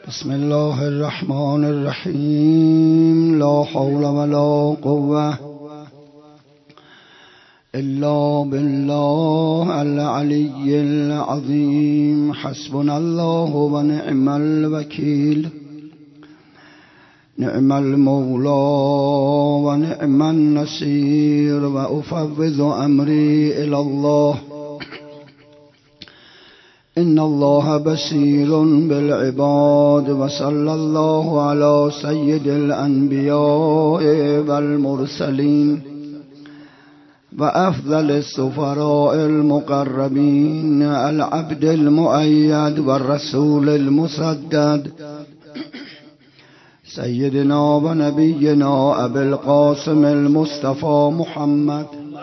بسم الله الرحمن الرحیم. لا حول ولا قوة الا بالله العلی العظیم. حسبنا الله و نعم الوکیل، نعم المولى و نعم النصير. و افوض امری الى الله ان الله بصیر بالعباد. و صلی الله علی سید الانبیاء والمرسلین و افضل السفراء المقربین، العبد المؤید والرسول المسدد، سیدنا و نبینا ابی القاسم المصطفى محمد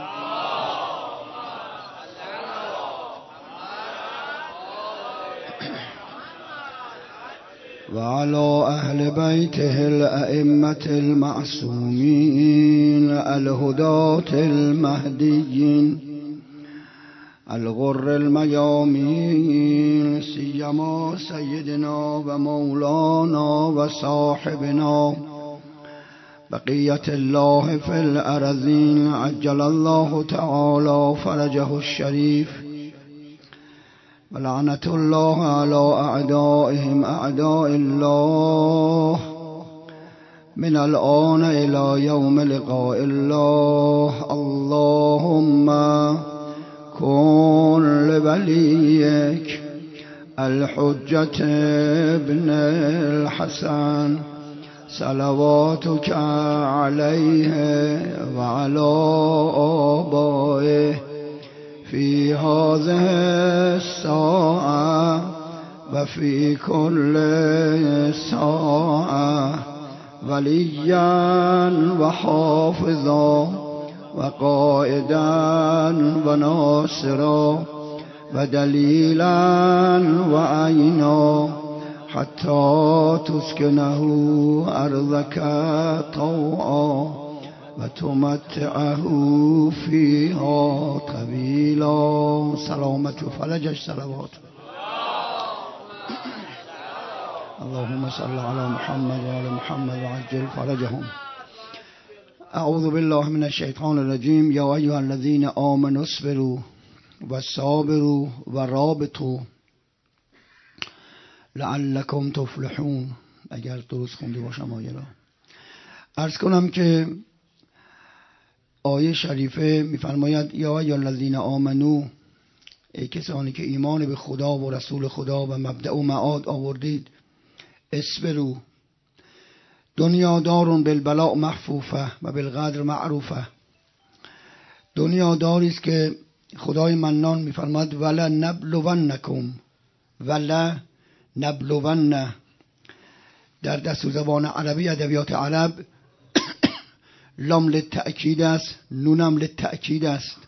و علی اهل بیته الائمة المعصومین الهداة المهدیین الغر الميامين، سيما سيدنا و مولانا و صاحبنا بقية الله في الأرضين، عجل الله تعالى فرجه الشريف. ولعنة الله على أعدائهم أعداء الله من الآن إلى يوم لقاء الله. اللهم كن لوليك الحجة ابن الحسن صلواتك عليه وعلى آبائه في هذه الساعة وفي كل ساعة وليا وحافظا وقائدا وناصرا ودليلا وعينا حتى تسكنه أرضك طوعا وتمتعه فيها طويلا. سلامة فرجش صلوات. اللهم صل على محمد وعلى محمد وعجل فرجهم. اعوذ بالله من الشیطان الرجیم. یا ایها الذین آمنوا اصبروا و صابروا و رابطوا لعلکم تفلحون. اگر درست خونده باشم آیه را عرض کنم که آیه شریفه میفرماید یا ایها الذین آمنو، ای کسانی که ایمان به خدا و رسول خدا و مبدأ و معاد آوردید، اصبروا، دنیا دارون بالبلاء محفوفه و بالقدر معروفه. دنیا داری است که خدای منان میفرماید ولا نبلونکم، ولا نبلون در دستور زبان عربی ادبیات عرب لام للتأکید است، نونم للتأکید است.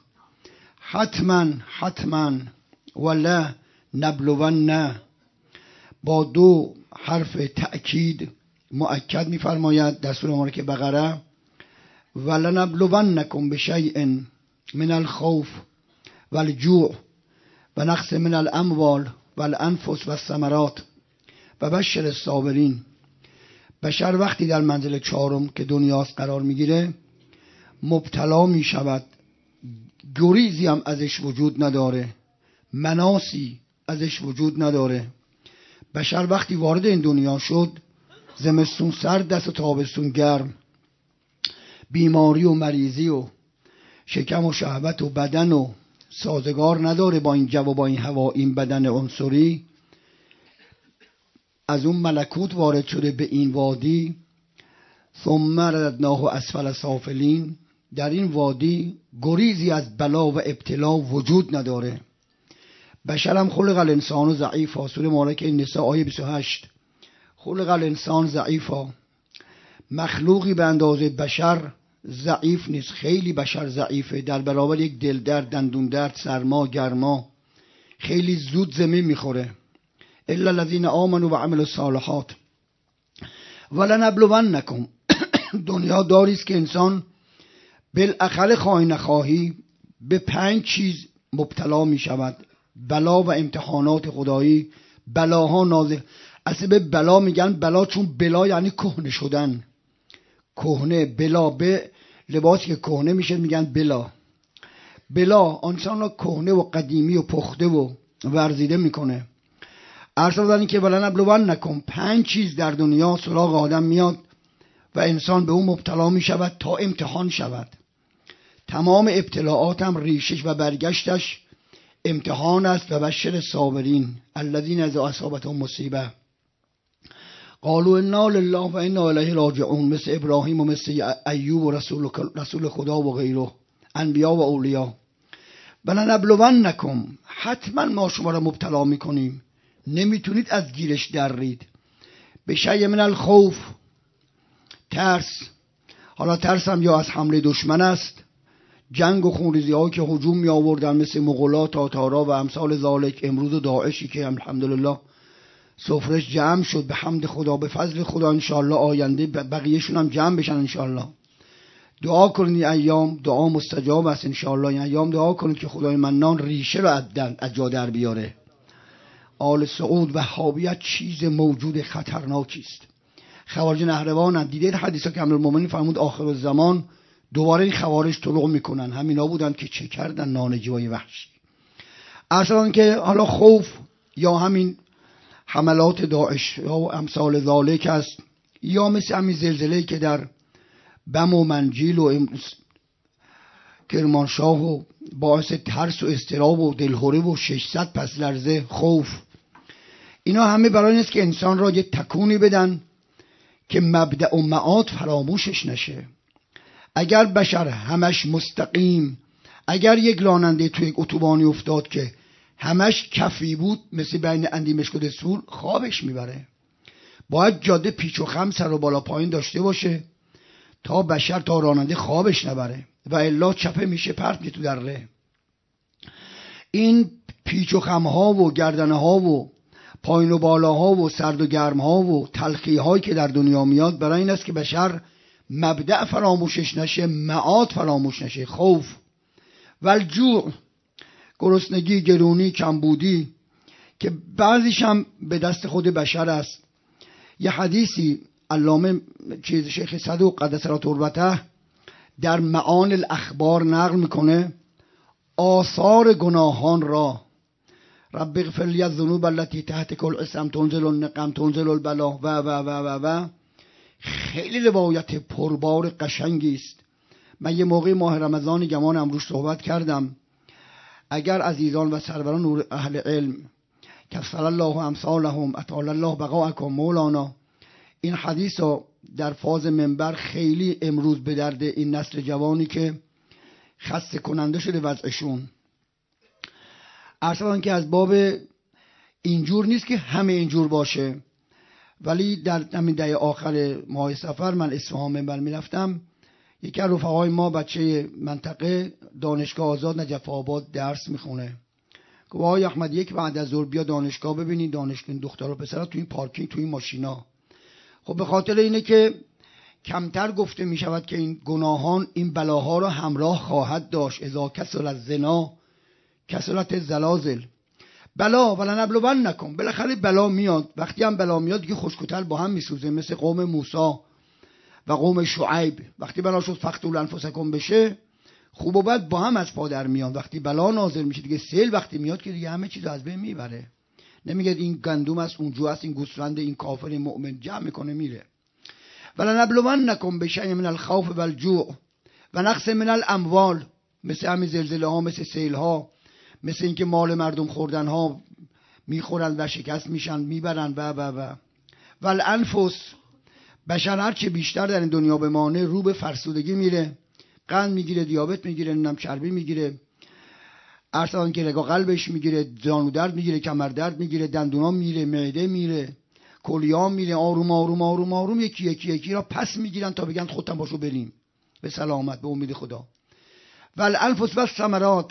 حتما ولا نبلون با دو حرف تأکید مؤکد می‌فرماید در سوره مبارکه بقره ولنبلونکم بشیء من الخوف والجوع و نقص من الاموال والانفس والثمرات و بشر الصابرین. بشر وقتی در منزل چهارم که دنیاست قرار میگیره مبتلا میشود، گریزی هم ازش وجود نداره، مناسی ازش وجود نداره. بشر وقتی وارد این دنیا شد زمستون سرد است و تابستون گرم، بیماری و مریضی و شکم و شهوت و بدن و سازگار نداره با این جو و با این هوا. این بدن عنصری از اون ملکوت وارد شده به این وادی، ثم رددناه اسفل سافلین. در این وادی گریزی از بلا و ابتلا وجود نداره. بشرم خلق الانسان ضعیفا، سوره مبارکه نساء آیه 28. خلق الانسان ضعیفا، مخلوقی به اندازه بشر ضعیف نیست. خیلی بشر ضعیفه در برابر یک دل درد، دندون درد، سرما، گرما، خیلی زود زمین میخوره. الا الذين آمنوا و عملوا الصالحات ولنبلونکم. دنیا داری است که انسان بالاخره خواهی نخواهی به 5 چیز مبتلا می شود. بلا و امتحانات خدایی، بلاها نازل. اصلا به بلا میگن بلا، چون بلا یعنی کهنه شدن. کهنه، بلا، به لباسی که کهنه میشه میگن بلا. بلا انسان را کهنه و قدیمی و پخته و ورزیده میکنه. عرض دادن که ولنبلون نکن، 5 چیز در دنیا سراغ آدم میاد و انسان به اون مبتلا میشود تا امتحان شود. تمام ابتلاعات هم ریشش و برگشتش امتحان است. و بشر صابرین الذین اذا اصابتهم مصیبه قالوا انا لله و انا الیه راجعون، مثل ابراهیم و مثل ایوب و رسول خدا و غیره، انبیا و اولیا. ولنبلونکم، حتما ما شما را مبتلا میکنیم، نمیتونید از گیرش درید. به شیء من الخوف، ترس. حالا ترس هم یا از حمله دشمن است، جنگ و خونریزی هایی که هجوم می آوردن مثل مغولا، تاتارا و امثال ذالک. امروز و داعشی که الحمدلله سفرش جمع شد به حمد خدا، به فضل خدا، انشالله آینده بقیهشون هم جمع بشن انشالله. دعا کنید ایام، دعا مستجاب است انشالله. این ایام دعا کنید که خدای منان ریشه رو از جا در بیاره. آل سعود وهابیت چیز موجود خطرناکی است. خوارج نهروان دیدید حدیثا که امیرالمومنین فرمود آخر الزمان دوباره این خوارج طلوع میکنن. همینا بودن که چه کردن نانجوای وحشی. اصلا که حالا خوف یا همین حملات داعش یا امثال ذالک است، یا مثل همین زلزله‌ای که در بم و منجیل و کرمانشاه و باعث ترس و اضطراب و دلهوره و 600 پس لرزه، خوف. اینا همه برای این است که انسان را یه تکونی بدن که مبدأ و معاد فراموشش نشه. اگر بشر همش مستقیم، اگر یک راننده توی یک اتوبانی افتاد که همش کفی بود مثل بین اندیمشک و دسفول، خوابش میبره. باید جاده پیچ و خم سر و بالا پایین داشته باشه تا بشر، تا راننده خوابش نبره، و الا چپه میشه پرت میشه تو دره. این پیچ و خم ها و گردنه ها و پایین و بالا ها و سرد و گرم ها و تلخی هایی که در دنیا میاد برای این است که بشر مبدأ فراموشش نشه، معاد فراموش نشه. خوف و الجوع، گرسنگی، گرونی، کمبودی که بعضیش هم به دست خود بشر است. یه حدیثی علامه شیخ صدوق قدس سر تربته در معان الاخبار نقل میکنه، آثار گناهان را رب اغفر لی الذنوب التي تحت كل اسم تنزل النقم تنزل البلا و و و و و. خیلی روایت پربار قشنگی است. من یه موقع ماه رمضان گمان امروز صحبت کردم. اگر عزیزان و سروران اهل علم کفر الله امثالهم اطال الله بقاءکم مولانا این حدیث رو در فاز منبر خیلی امروز به درد این نسل جوانی که خسته کننده شده وضعشون. اصلا که از باب اینجور نیست که همه اینجور باشه، ولی در همین دهه آخر ماه صفر من اصفهان منبر میرفتم، یکی از رفقای ما بچه منطقه دانشگاه آزاد نجف آباد درس میخونه. گفت آقای احمد یک بعد از ظهر بیا دانشگاه ببینید، دانشگاه دختر و پسرها تو این پارکینگ تو این ماشینا. خب به خاطر اینه که کمتر گفته میشود که این گناهان این بلاها را همراه خواهد داشت. اذا کسر الزنا کسرت الزلازل. بلا ولنبلونکم، بالاخره بلا میاد. وقتی هم بلا میاد دیگه خشک‌وتر با هم میسوزه، مثل قوم موسی و قوم شعیب. وقتی بلا شد فقتلوا انفسکم بشه، خوب و بد با هم از پا در میان. وقتی بلا نازل میشه دیگه سیل وقتی میاد که دیگه همه چیز از بین میبره. نمیگه این گندم است، اون جو است، این گوسفند، این کافر، این مؤمن، جمع میکنه میره. ولنبلونکم بشیء من الخوف والجوع و نقص من الاموال، مثل همین زلزله ها، مثل سیل ها، مثل اینکه مال مردم خوردن ها میخورن و شکست میشن میبرن و و و. والانفس، بشر هر چه بیشتر در این دنیا بمانه رو به فرسودگی میره، قند میگیره، دیابت میگیره، نم چربی میگیره، ارسان که رگا قلبش میگیره، زانو درد میگیره، کمر درد میگیره، دندونا میره، معده میره، کلیه میره. آروم آروم آروم آروم یکی یکی یکی را پس میگیرن تا بگن خودتون باشو بریم به سلامت، به امید خدا. والانفس والثمرات،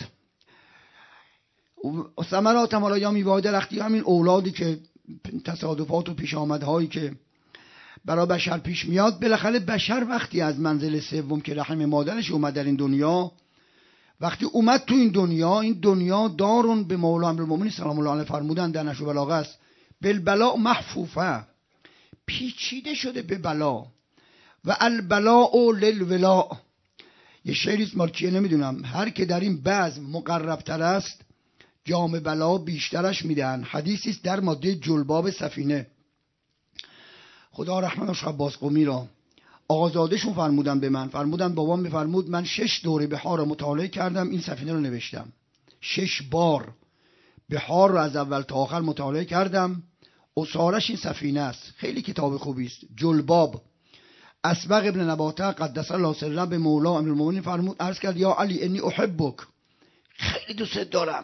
ثمرات هم حالا یا میوه درختی، همین اولادی که تصادفات و پیش آمدهایی که برای بشر پیش میاد. بالاخره بشر وقتی از منزل سوم که رحم مادرش اومد در این دنیا، وقتی اومد تو این دنیا دارون به مولا امیرالمومنین سلام الله علیه فرمودن در نشر و بلاغه است، بالبلاء محفوفه، پیچیده شده به بلا. و البلاء للولاء، یه شعریست مال کیه نمیدونم، هر که در این بزم مقربتر است جام بلا بیشترش میدن. حدیثیست در ماده جلباب سفینه. خدا رحمتش عباس قمی را آقازادهشون فرمودن به من، فرمودن بابام میفرمود من 6 دوره بحار رو مطالعه کردم، این سفینه رو نوشتم. 6 بار بحار رو از اول تا آخر مطالعه کردم، اصارش این سفینه است. خیلی کتاب خوبی است. جلباب. اسبق ابن نباته قدس الله سره به مولا امیرالمومنین فرمود، عرض کرد یا علی انی احبک، خیلی دوست دارم.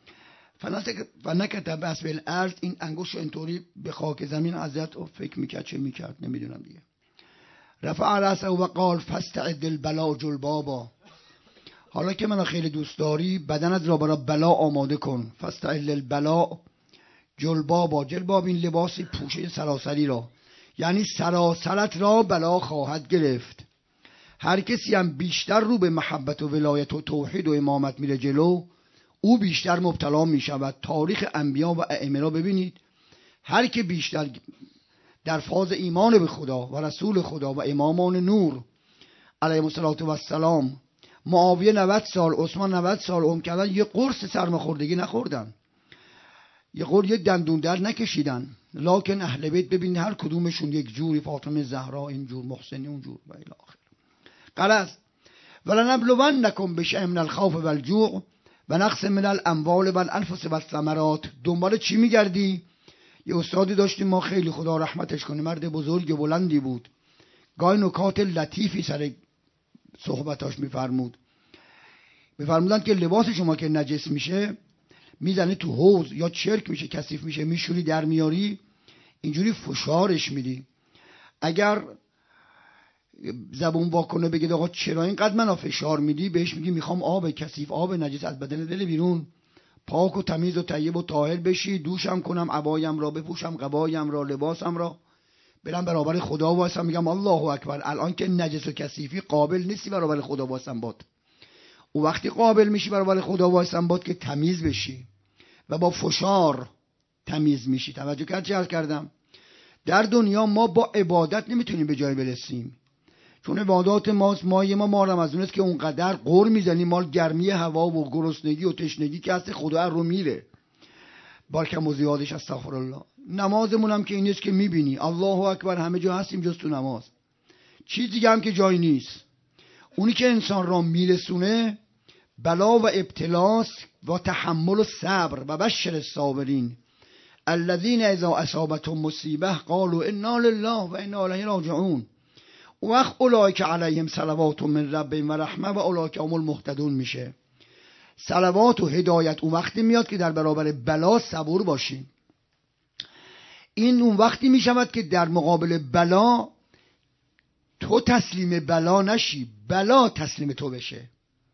فنکتب اسب الارض، این انگشت اینطوری به خاک زمین حضرت فکر میکرد چه میکرد نمیدونم دیگه. رفع رأسه و قال فاستعد البلا جلبابا، حالا که منو خیلی دوست داری بدنت را برای بلا آماده کن. فاستعد البلا جلبابا، جلباب این لباسی پوشه سراسری را، یعنی سراسرت را بلا خواهد گرفت. هر کسی هم بیشتر رو به محبت و ولایت و توحید و امامت میره جلو، او بیشتر مبتلا میشود. تاریخ انبیا و ائمه را ببینید، هر که بیشتر در فاز ایمان به خدا و رسول خدا و امامان نور علیهم السلام، معاویه 90 سال، عثمان 90 سال عمر کردن، یه قرص سرماخوردگی نخوردن، یه دندون در نکشیدن. لکن اهل بیت ببین هر کدومشون یک جوری، فاطمه زهرا اینجور، محسنی اونجور و الی آخر. غرض ولنبلونکم بشیء من الخوف والجوع و نقص من الاموال والانفس والثمرات. دنبال چی میگردی؟ یه استادی داشتیم ما، خیلی خدا رحمتش کنه، مرد بزرگ بلندی بود، گاهی نکات لطیفی سر صحبتاش میفرمودن که لباس شما که نجس میشه میزنی تو حوض یا چرک میشه، کثیف میشه، میشوری در میاری، اینجوری فشارش میدی. اگر زبون واکنه بگید آقا چرا اینقدر منو فشار میدی، بهش میگی میخوام آب کثیف، آب نجس از بدن دل بیرون، پاک و تمیز و طیب و طاهر بشی، دوشم کنم، عبایم را بپوشم، قبایم را، لباسم را، برم برابر خدا واسم میگم الله اکبر. الان که نجس و کثیفی قابل نیستی برابر خدا واسم باد. او وقتی قابل میشی برابر خدا واسم باد که تمیز بشی و با فشار تمیز میشی. توجه کردم در دنیا ما با عبادت نمیتونیم به جای برسیم، چون عبادات ما رمضان است که اونقدر قور میزنیم، مال گرمی هوا و گرسنگی و تشنگی که هست خدا رو میره. بارکم و زیادش استغفرالله. نمازمون هم که این است که میبینی الله اکبر همه جا هستیم جز تو نماز، چیز دیگه هم که جایی نیست. اونی که انسان را میرسونه بلا و ابتلاس و تحمل و صبر. و بشر الصابرین الذین اذا اصابتهم مصیبه قالوا انا لله و انا الیه راجعون وقت اولئک علیهم صلوات من ربهم و رحمه و اولئک هم المهتدون میشه. صلوات و هدایت اون وقتی میاد که در برابر بلا صبور باشی. این اون وقتی میشود که در مقابل بلا تو تسلیم بلا نشی، بلا تسلیم تو بشه.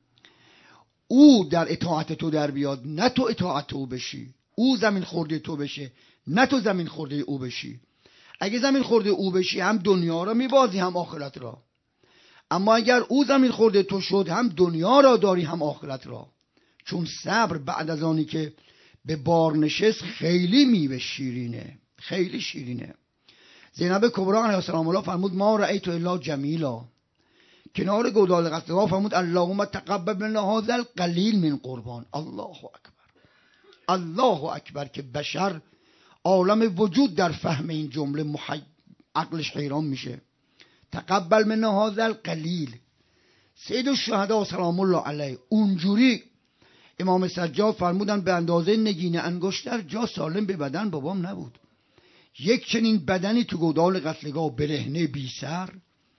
او در اطاعت تو در بیاد، نه تو اطاعت او بشی. او زمین خورده تو بشه، نه تو زمین خورده او بشی. اگه زمین خورده او بشی هم دنیا را میبازی هم آخرت را. اما اگر او زمین خورده تو شد هم دنیا را داری هم آخرت را. چون صبر بعد از آنی که به بار نشست خیلی میوه شیرینه، خیلی شیرینه. زینب کبرا علیها السلام فرمود ما رأیت الا جمیلا. کنار گودال قصدها فرمود اللهم تقبل منا هذا القلیل من قربان. الله اکبر، الله اکبر، که بشر عالم وجود در فهم این جمله عقلش حیران میشه. تقبل منا هذا القلیل. سید الشهدا سلام الله علیه اونجوری امام سجاد فرمودن به اندازه نگین انگشتر جا سالم به بدن بابام نبود. یک چنین بدنی تو گودال قتلگاه برهنه بی سر،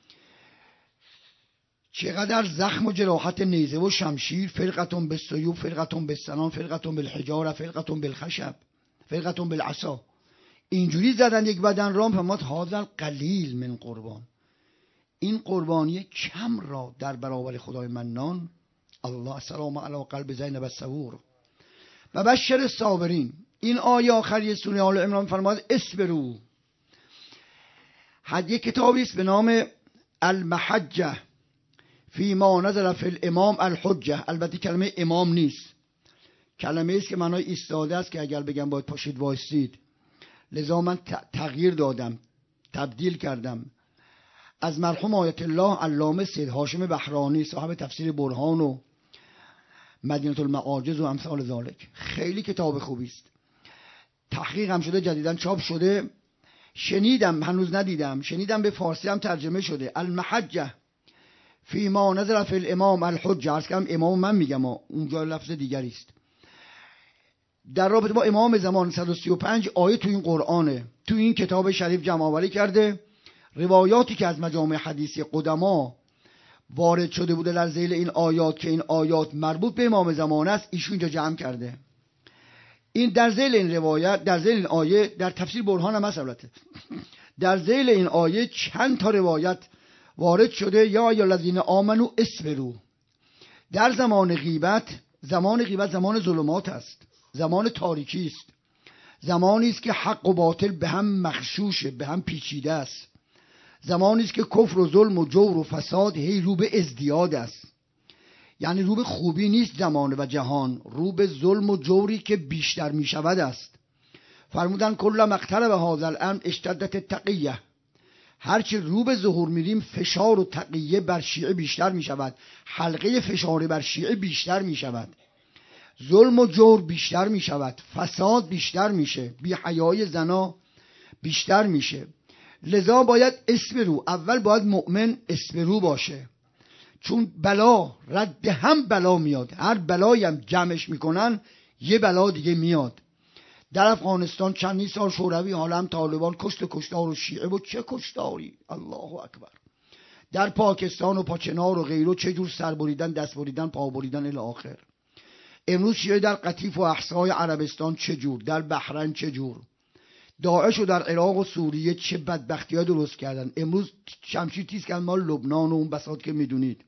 چقدر زخم و جراحت نیزه و شمشیر، فرقتون بالسیوف، فرقتون بالسنان، فرقتون بالحجاره، فرقتون بالخشب، فرقتون بالعصا. اینجوری زدن یک بدن را. فرمود هذا قلیل من قربان. این قربانی کم را در برابر خدای منان. الله السلام علی قلب زینب الصبور و بشر الصابرین. این آیه آخری سوره آل عمران فرمود اصبروا. یک کتابی است به نام المحجه فی ما نزل فی الامام الحجه. البته کلمه امام نیست، کلمه است که معنای ایستاده است، که اگر بگم باید پاشید وایسید. لذا من تغییر دادم، تبدیل کردم. از مرحوم آیت الله علامه سید هاشم بهرانی صاحب تفسیر برهان و مدینه المعاجز و امثال ذالک، خیلی کتاب خوبی است. تحقیق هم شده، جدیداً چاپ شده. شنیدم، هنوز ندیدم، شنیدم به فارسی هم ترجمه شده. المحجه فی ما نظر فی الامام الحجه. عرض کردم امام من میگم، اونجا لفظ دیگری است. در رابطه با امام زمان 135 آیه تو این قرآنه، تو این کتاب شریف جمع آوری کرده. روایاتی که از مجامع حدیثی قدما وارد شده بوده در ذیل این آیات که این آیات مربوط به امام زمان است، ایشون اینجا جمع کرده. این در ذیل این روایت، در ذیل این آیه، در تفسیر برهان هم هست البته. در ذیل این آیه چند تا روایت وارد شده. یا الذین آمنو اصبروا. در زمان غیبت زمان ظلمات است، زمان تاریکی است، زمانی است که حق و باطل به هم مغشوشه، به هم پیچیده است، زمانی است که کفر و ظلم و جور و فساد هی رو به ازدیاد است. یعنی رو به خوبی نیست زمان و جهان، رو به ظلم و جوری که بیشتر می شود است. فرمودن کل مقترب هذا الامر اشتدت التقیه. هرچی رو به ظهور میریم فشار و تقیه بر شیعه بیشتر می شود، حلقه فشار بر شیعه بیشتر می شود، ظلم و جور بیشتر می شود، فساد بیشتر میشه، بی حیای زنا بیشتر میشه. لذا باید اسبرو، اول باید مؤمن اسبرو باشه، چون بلا رد هم بلا میاد. هر بلایی هم جمعش میکنن یه بلا دیگه میاد. در افغانستان چندین سال شوروی، حالا هم طالبان، کشتار و شیعه و چه کشتاری، الله اکبر. در پاکستان و پاچنار و غیره چه جور سر بریدن، دست بریدن، پا بریدن الی آخر. امروز شیعه در قطیف و احصای عربستان چه جور، در بحرین چه جور، داعش و در عراق و سوریه چه بدبختی‌ها درست کردن. امروز شمشیر تیز کردن مال لبنان و اون بساط که میدونید.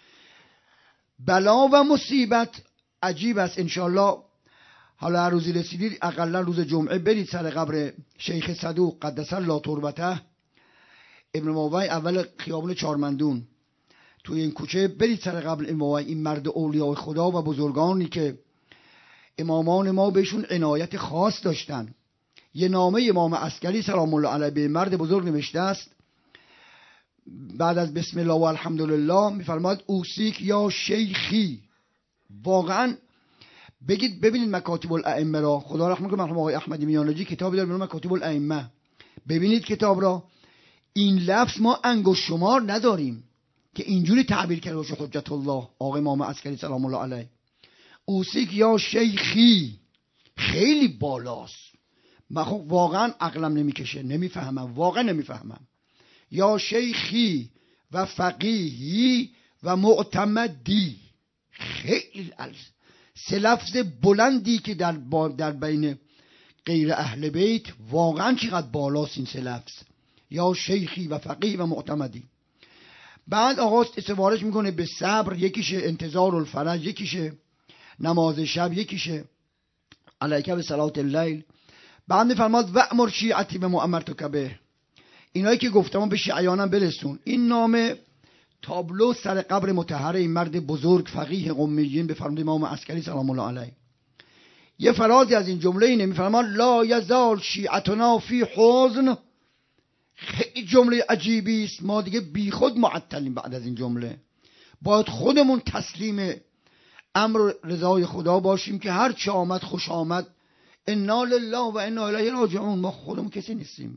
بلا و مصیبت عجیب است. انشالله حالا هر روزی رسیدید، اقلا روز جمعه برید سر قبر شیخ صدوق قدس الله تربته ابن ماوی، اول خیابان چارمندون، توی این کوچه برید سر قبر امام، این مرد اولیاء خدا و بزرگانی که امامان ما بهشون عنایت خاص داشتن. یه نامه امام عسکری سلام الله علیه به مرد بزرگ نوشته است. بعد از بسم الله و الحمدلله میفرماد اوصیک یا شیخی. واقعا بگید، ببینید مکاتب الائمه را، خدا رحمت کنه مرحوم آقای احمدی میانجی کتابی داره به نام مکاتب الائمه، ببینید کتاب را. این لفظ ما انگشت شمار نداریم که اینجوری تعبیر کرده باشه حجت الله آقای امام عسکری سلام الله علیه. اوصیک یا شیخی خیلی بالاست. من خب واقعا عقلم نمیکشه، نمیفهمم، واقعا نمیفهمم. یا شیخی و فقیهی و معتمدی، خیلی سه لفظ بلندی که در بین غیر اهل بیت واقعا چقدر بالاست این سه لفظ، یا شیخی و فقیه و معتمدی. بعد آقا استوارش میکنه به صبر، یکیشه انتظار الفرج، یکیشه نماز شب، یکیشه علیکه به صلات اللیل. بعد میفرماد و امر شیعتی به امرتک به، اینایی که گفتم به شیعیانم برسون. این نامه تابلو سر قبر مطهر این مرد بزرگ فقیه قمیین به فرمود امام عسکری سلام الله علیه. یه فرازی از این جمله اینه، میفرماد لا یزال شیعتنا فی حزن. خیلی جمله عجیبی است، ما دیگه بی خود معطلیم. بعد از این جمله باید خودمون تسلیم امر رضای خدا باشیم که هر چه آمد خوش آمد، انا لله و انا الیه راجعون. ما خودمون کسی نیستیم،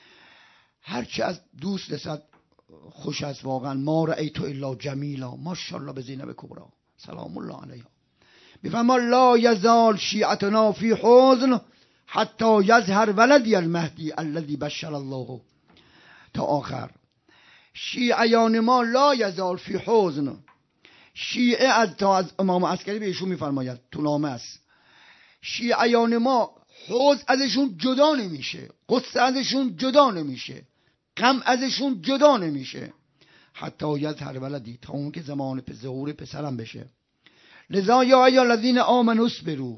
هر چه از دوست رسد خوش است. واقعا ما رأیت الا جمیلا، ماشاءالله به زینب کبرا سلام الله علیها. میفهمه لا یزال شیعتنا فی حزن حتی یظهر ولدی المهدی الذی بشر الله، تا آخر. شیعیان ما لا یزال فی حزن. شیعه از امام عسکری به ایشون میفرماید تو نامه است، شیعیان ما حزن ازشون جدا نمیشه، قصه ازشون جدا نمیشه، غم ازشون جدا نمیشه، حتی یظهر ولدی، تا اون که زمان ظهور پسرم بشه. لذا یا ایها الذین آمنوا اصبروا.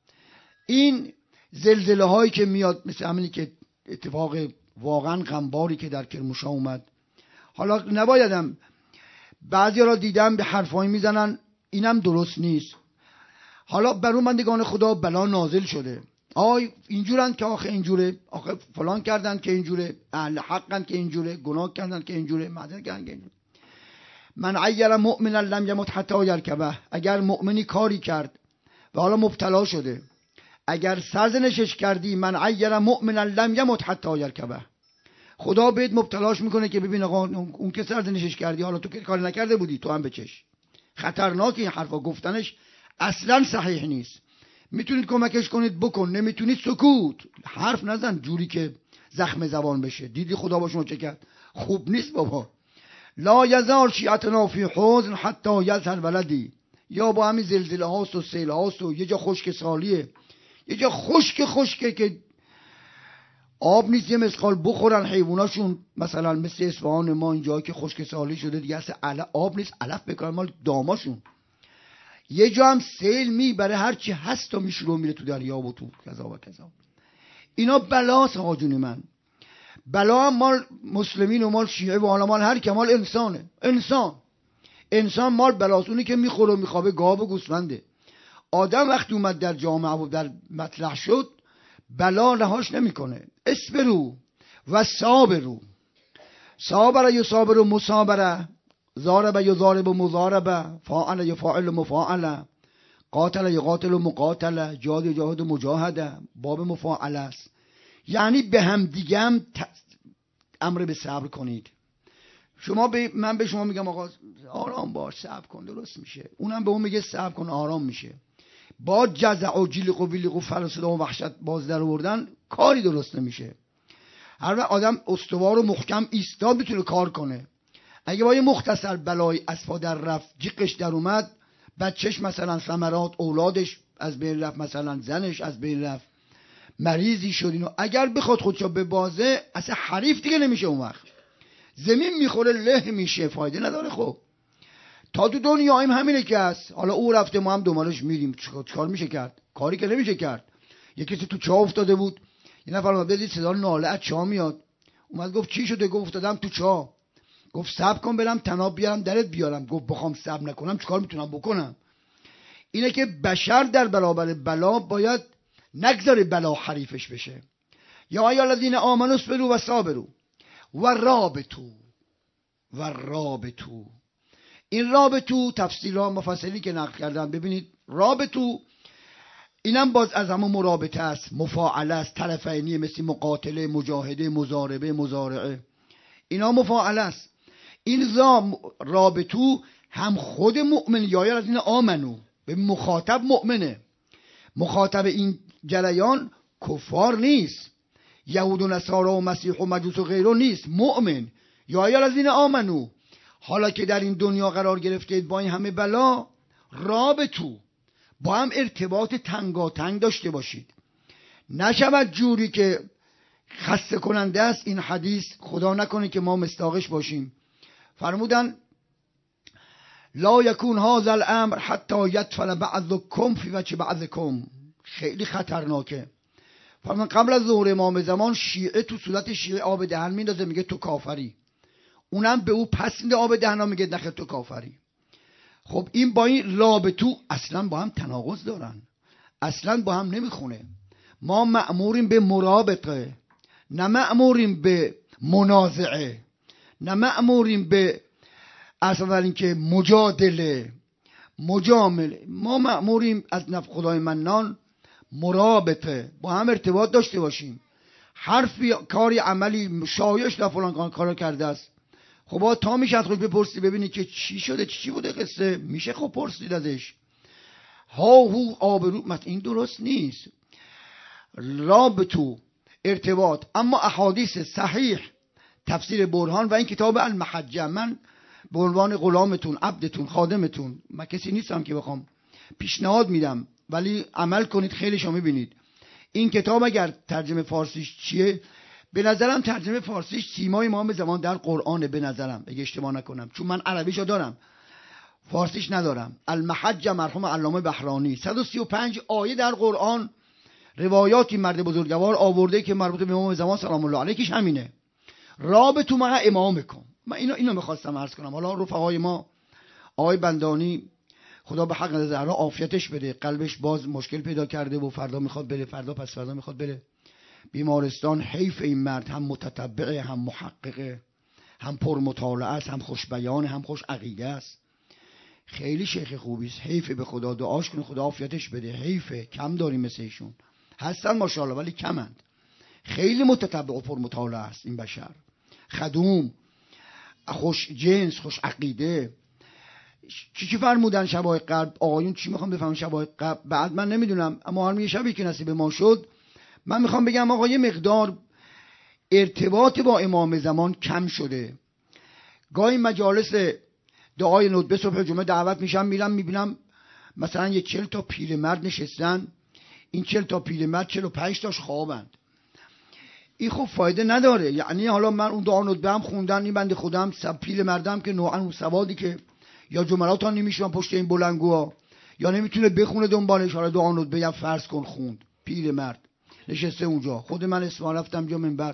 این زلزله هایی که میاد، مثل همینی که اتفاق واقعا غمباری که در کرمانشاه اومد، حالا نبایدم، بعضی را دیدم به حرفایی میزنن اینم درست نیست. حالا بر اون بندگان خدا بلا نازل شده، آی اینجورن که آخه اینجوره، آخه فلان کردن که اینجوره، اهل حقن که اینجوره، گناه کردن که اینجوره، معذرت کردن که اینجوره. من عیر مؤمنا لم یمت حتی یرکبه، اگر مؤمنی کاری کرد و حالا مبتلا شده، اگر سرزنشش کردی، من عیر مؤمنا لم یمت حتی یرکبه، خدا بهت مبتلاش میکنه که ببین آقا اون که سرزنشش کردی، حالا تو که کاری نکرده بودی، تو هم بچش. خطرناک این حرفا گفتنش، اصلا صحیح نیست. میتونید کمکش کنید بکن، نمیتونید سکوت، حرف نزن جوری که زخم زبان بشه. دیدی خدا با شما چه کرد؟ خوب نیست بابا. لا یزال شیعتنا فی حزن حتی یظهر ولدی، یا با همین زلزله هاست و سیل هاست و یه جا خشک سالیه، یه جا خشکه که آب نیست یه مسقال بخورن حیواناشون، مثلا مثل اصفهان ما اینجا که خشک سالی شده دیگه اصلا آب نیست علف بکنن مال داماشون. یه جا هم سیل میبره هرچی هست و میشوره میره تو دریا و تو کذا و کذا. اینا بلاست آقا جون من. بلا هم مال مسلمین و مال شیعه و مال هر که مال انسانه. انسان مال بلاست. اونی که میخوره و میخوابه گاو و گوسفنده. آدم وقتی اومد در جامعه و در مطلع شد بلا رهاش نمیکنه. اصبروا و صابروا، صابر یصابر مصابره، ضارب یضارب مضاربه، فاعل یفاعل مفاعله، قاتل یقاتل مقاتله، جاهد یجاهد مجاهده، باب مفاعل است. یعنی به هم دیگه هم امر به صبر کنید. من به شما میگم آقا آرام باش، صبر کن، درست میشه. اونم به اون میگه صبر کن، آرام میشه. با جزع و جیلق و ویلق و فلسده و وحشت باز در آوردن کاری درست نمیشه. هر وقت آدم استوار و محکم ایستاد میتونه کار کنه. اگه با یه مختصر بلای از پا در رفت، جیقش در اومد، بچهش مثلا ثمرات، اولادش از بین رفت، مثلا زنش از بین رفت، مریضی شد، اینو اگر بخواد خودشو به بازه اصلا حریف دیگه نمیشه. اون وقت زمین میخوره، له میشه، فایده نداره. خب تا تو دنیاییم همینه که هست. حالا او رفته ما هم دنبالش میریم، چیکار میشه کرد؟ کاری که نمیشه کرد. یکی تو چاه افتاده بود، یه نفر اومد دید صدا ناله از چاه میاد، اومد گفت چی شده؟ گفت افتادم تو چاه. گفت صبر کن برم تناب بیارم درت بیارم. گفت بخوام صبر نکنم چیکار میتونم بکنم؟ اینه که بشر در برابر بلا باید نگذاره بلا حریفش بشه. یا ای الذین آمنوا اصبروا و صابروا و رابطوا. این رابطو تفسیرها مفصلی که نقل کردم ببینید. رابطو اینم باز از همون مرابطه است، مفاعله است، طرفینی، مثل مقاتله، مجاهده، مضاربه، مزارعه، اینا مفاعله است. این رابطو هم خود مؤمن یا از این آمنو به مخاطب مؤمنه. مخاطب این جریان کفار نیست، یهود و نصارا و مسیح و مجوس و غیره نیست، مؤمن یا از این آمنو. حالا که در این دنیا قرار گرفتید با این همه بلا، رابطو با هم ارتباط تنگاتنگ داشته باشید. نشود جوری که خسته کننده است این حدیث، خدا نکنه که ما مستاقش باشیم. فرمودن لا یکون هذا الامر حتی یدفل بعضکم فی وجه بعضکم. خیلی خطرناکه. فرمودن قبل از ظهور امام زمان شیعه تو صورت شیعه آب دهن میندازه، میگه تو کافری. اونم به او پس میده آب دهنا، میگه نخیر تو کافری. خب این با این رابطو اصلا با هم تناقض دارن، اصلا با هم نمیخونه. ما مأموریم به مرابطه، نه مأموریم به منازعه، نه مأموریم به اصلا اینکه مجادله مجامله. ما مأموریم از نفع خدای منان مرابطه، با هم ارتباط داشته باشیم. حرفی کاری عملی شایش نه فلان کارو کرده است، خب تا میشه از خود بپرسی ببینی که چی شده، چی بوده قصه، میشه خب پرسید ازش. هو آبرو این درست نیست. رابطو ارتباط. اما احادیث صحیح، تفسیر برهان و این کتاب المحجه، من به عنوان غلامتون، عبدتون، خادمتون، من کسی نیستم که بخوام پیشنهاد میدم، ولی عمل کنید خیلی شما میبینید. این کتاب اگر ترجمه فارسیش چیه؟ به نظرم ترجمه فارسیش سیمای امام زمان در قرآنه، به نظرم اگه اشتباه نکنم، چون من عربیشو دارم فارسیش ندارم. المحجه مرحوم علامه بحرانی 135 آیه در قرآن روایاتی مرد بزرگوار آورده که مربوط به امام زمان سلام الله علیهش همینه. رابطو مع امامکم. من اینو میخواستم عرض کنم. حالا رفقای ما آقای بندانی خدا به حق زهرا عافیتش بده، قلبش باز مشکل پیدا کرده و فردا میخواد بره، فردا پس فردا میخواد بره بیمارستان. حیف این مرد، هم متتبعه، هم محققه، هم پر مطالعه است، هم خوش بیانه، هم خوش عقیده است. خیلی شیخ خوبی است. حیف، به خدا دعاش کنه خدا عافیتش بده. حیفه، کم داریم مثل ایشون. هستن ماشاءالله ولی کمند. خیلی متتبع و پر مطالعه است این بشر. خدوم، خوش جنس، خوش عقیده. چی فرمودن شبای قبل آقایون؟ چی میخوام بفهمم شبای قبل؟ بعد من نمیدونم، اما هر یه شبی که نصیب ما شد، من میخوام بگم آقا یه مقدار ارتباط با امام زمان کم شده. گاهی مجالس دعای ندبه صبح جمعه دعوت میشم، میرم میبینم مثلا یه 40 تا پیرمرد نشستن. این 40 تا پیرمرد 45 تاش خوابند. این خب فایده نداره. یعنی حالا من اون دعا ندبه هم خوندن، این بنده خودم پیرمردم که نوعا اون سوادی که یا جملات ها نمیشون پشت این بلنگوها یا نمیتونه بخونه دنبالش، حالا دعا ندبه یا فرض کن خوند، پیرمرد نشسته اونجا. خود من اسم رفتم جا منبر،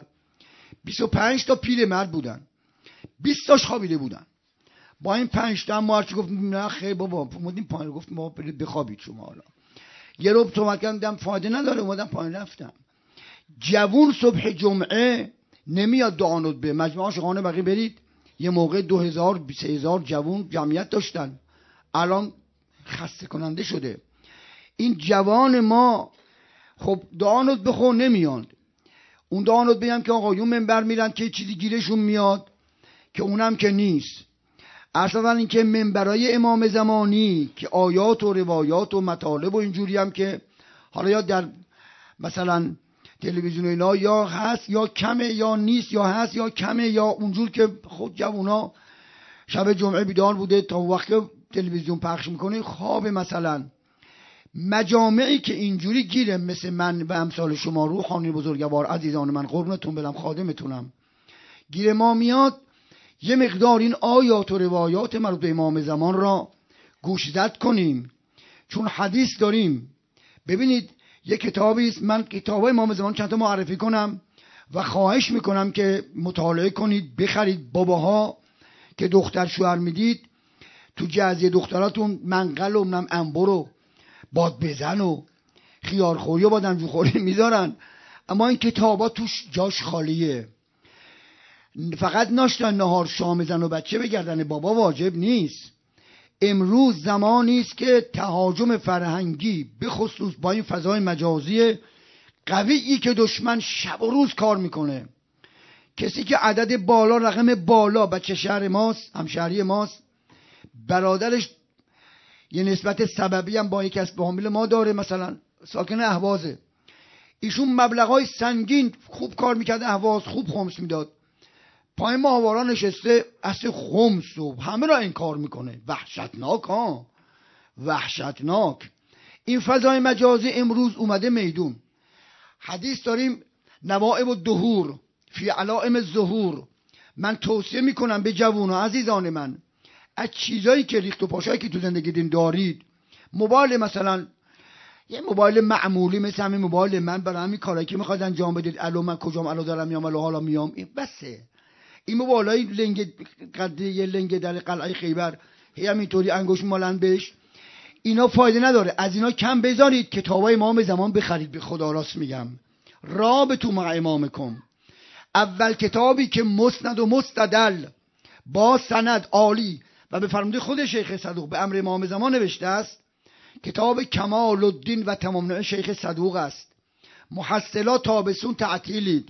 25 تا پیرمرد بودن، 20 تاش خوابیده بودن. با این 5 تا ما هرچی گفتیم نه خیر بابا اومدیم پایین، گفتیم بابا بخوابید شما. حالا یه رو صحبت کردم فایده نداره، اومدم پایین رفتم. جوون صبح جمعه نمیاد دعا ندبه. مجموعه عاشقانه بقیه برید، یه موقع 2000 3000 جوون جمعیت داشتن، الان خسته کننده شده. این جوان ما خب دعا ندبه خون نمیاد. اون دعا ندبه هم که آقایون منبر میرن که چیزی گیرشون میاد که اونم که نیست. اصلا این که منبرای امام زمانی که آیات و روایات و مطالب و اینجوری هم که حالا یا در مثلا تلویزیون اینا یا هست یا کمه یا نیست، یا هست یا کمه، یا اونجور که خود جوونا شب جمعه بیدار بوده تا وقت تلویزیون پخش میکنه خواب. مثلا مجامعی که اینجوری گیره مثل من و امثال شما روحانی بزرگوار عزیزان من قربونتون برم خادمتونم، گیر ما میاد یه مقدار این آیات و روایات مربوط به امام زمان را گوشزد کنیم، چون حدیث داریم. ببینید یه کتابی است، من کتاب امام زمان چند تا معرفی کنم و خواهش میکنم که مطالعه کنید، بخرید. باباها که دختر شوهر میدید تو جزیه دختراتون منقل و انبر و باد بزن و خیارخوری و بادمجوخوری میذارن، اما این کتابا توش جاش خالیه. فقط ناشتن نهار شام زن و بچه بگردن بابا واجب نیست. امروز زمانی است که تهاجم فرهنگی به خصوص با این فضای مجازی قویی که دشمن شب و روز کار میکنه، کسی که عدد بالا رقم بالا بچه شهر ماست، همشهری ماست، برادرش یه نسبت سببی هم با یک کس به حامل ما داره، مثلا ساکن اهوازه، ایشون مبلغای سنگین خوب کار میکرد، اهواز خوب خمس میداد، پای ماهوارا نشسته اصل خمس و همه را انکار میکنه. وحشتناک ها، وحشتناک. این فضای مجازی امروز اومده میدون. حدیث داریم نوائب الدهور فی علائم الظهور. من توصیه میکنم به جوونا عزیزان من، از چیزایی که ریخت و پاشایی که تو زندگی دین دارید، موبایل مثلا یه موبایل معمولی مثل همین موبایل من برای همین کارایی که میخواد انجام بدید، الو من کجام، الو دارم میام، الو حالا میام، این بسه. این موبایلای لنگ قده یه لنگ در قلعه خیبر هی همینطوری انگوش مالن بهش، اینا فایده نداره. از اینا کم بذارید، کتابای امام زمان بخرید. به خدا راست میگم، رابطو مع امامکم. اول کتابی که مسند و مستدل با سند عالی و به فرموده خود شیخ صدوق به امر امام زمان نوشته است، کتاب کمال الدین و تمام العلم شیخ صدوق است. محصلات تابسون تعطیلید.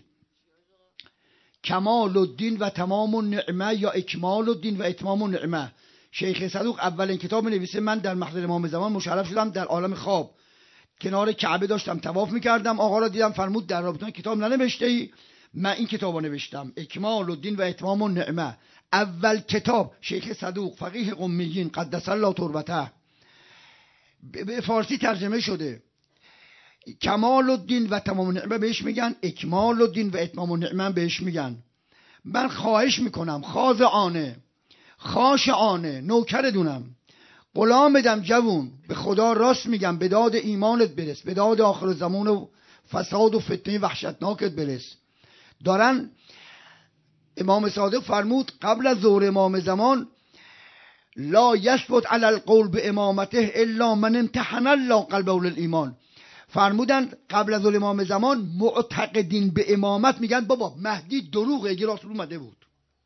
کمال الدین و تمام النعمه یا اکمال الدین و اتمام النعمه. شیخ صدوق اولین کتاب نویسه. من در محضر امام زمان مشرف شدم، در عالم خواب کنار کعبه داشتم طواف میکردم، آقا را دیدم، فرمود در رابطه کتاب ننوشته ای؟ من این کتابو نوشتم، اکمال الدین و اتمام النعمه. اول کتاب شیخ صدوق فقیه قمیین قدس الله تربته، به فارسی ترجمه شده. کمال الدین و تمام النعمه بهش میگن، اکمال الدین و اتمام النعمه بهش میگن. من خواهش میکنم خاضعانه خاشعانه نوکردونم، غلام بدم جوون، به خدا راست میگم، به داد ایمانت برس، به داد آخر زمان و فساد و فتنه وحشتناکت برس. دارن امام صادق فرمود قبل از ظهور امام زمان لا یثبت علی القول به امامته الا من امتحن الله قلبه للایمان. فرمودن قبل از امام زمان معتقدین به امامت میگن بابا مهدی دروغه، اگه راست اومده بود.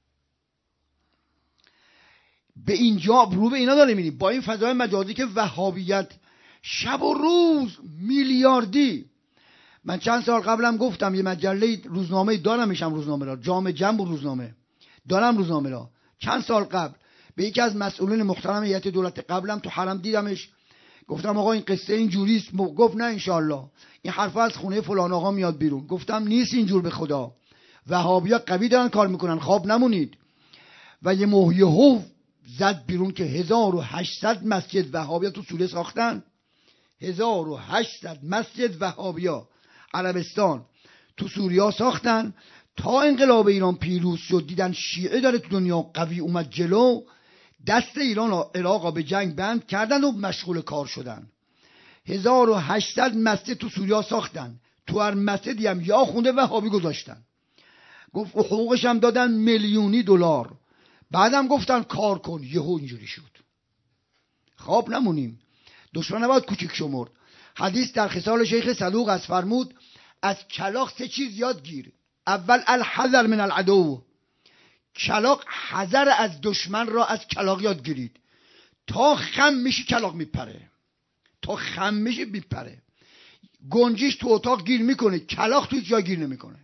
به اینجا رو به اینا داره میبینیم با این فضای مجازی که وهابیت شب و روز میلیاردی. من چند سال قبلم گفتم یه مجله روزنامه دارمشم، روزنامه را جام جنب و روزنامه دارم، روزنامه را چند سال قبل به یکی از مسئولین محترم هیئت دولت قبلم تو حرم دیدمش، گفتم آقا این قصه اینجوریست. گفت نه انشالله این حرف از خونه فلان آقا میاد بیرون. گفتم نیست اینجور به خدا، وهابیا قوی دارن کار میکنن، خواب نمونید. و یه موهیهو زد بیرون که 1800 مسجد وهابیا تو سوریه ساختن. 1800 مسجد وهابیا عربستان تو سوریه ساختن. تا انقلاب ایران پیروز شد دیدن شیعه داره تو دنیا قوی اومد جلو، دست ایران و عراق به جنگ بند کردن و مشغول کار شدن. 1800 مسجد تو سوریه ساختن، تو هر مسجدی هم یا خونده وهابی گذاشتن. گفت حقوقش هم دادن میلیونی دلار. بعدم گفتن کار کن، یهو اینجوری شد. خواب نمونیم، دشمن نباید کوچیک شمرد. حدیث در خصال شیخ صدوق از فرمود از کلاغ 3 چیز یاد گیر. اول الحذر من العدو، کلاغ حذر از دشمن را از کلاغ یاد گیرید. تا خم میشی کلاغ میپره، تا خم میشی میپره. گنجیش تو اتاق گیر میکنه، کلاغ تو جا گیر نمیکنه.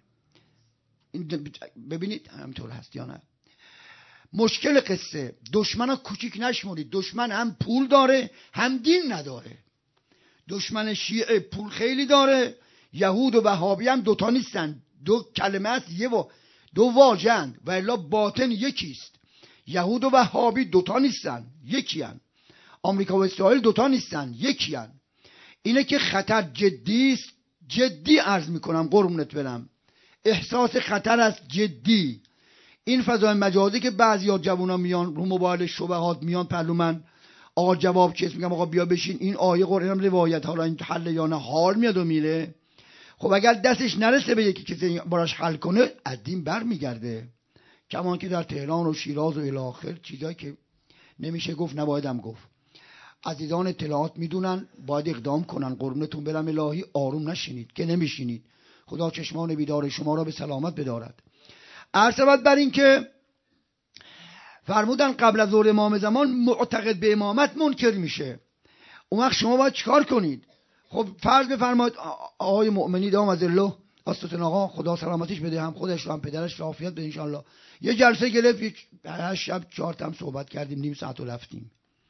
ببینید همینطور هست یا نه؟ مشکل قصه دشمن ها کوچیک نشمونید. دشمن هم پول داره هم دین نداره. دشمن شیعه پول خیلی داره، یهود و وهابی هم دوتا نیستن، 2 کلمه است، دو واژه‌اند و الا باطن یکیست. یهود و وهابی دوتا نیستن، یکی هن. آمریکا و اسرائیل دوتا نیستن، یکی هن. اینه که خطر جدی است. جدی عرض میکنم قربونت برم، احساس خطر است جدی. این فضای مجازی که بعضیا جوونا میان رو موبایل شبهات میان پلو من، آقا جواب چیست، میگم آقا بیا بشین این آیه قرآن روایت حالا این حل یا نه، حال میاد و میره. خب اگر دستش نرسه به یکی کسی براش حل کنه از دین بر میگرده. کمان که در تهران و شیراز و الی آخر چیزایی که نمیشه گفت نبایدم گفت. عزیزان اطلاعات میدونن باید اقدام کنن. قربونتون برم الهی آروم نشینید که نمیشینید. خدا چشمان بیدار شما را به سلامت بدارد. عرض شود بر این که فرمودن قبل از ظهور امام زمان معتقد به امامت منکر میشه. اون وقت شما باید چیکار کنید؟ خب فرض بفرمایید آقای مؤمنی دام از الله استتون آقا خدا سلامتیش بده، هم خودش رو هم پدرش رو عافیت بده انشالله، یه جلسه گرفت، شب 4 تا صحبت کردیم، نیم ساعت و رفتیم.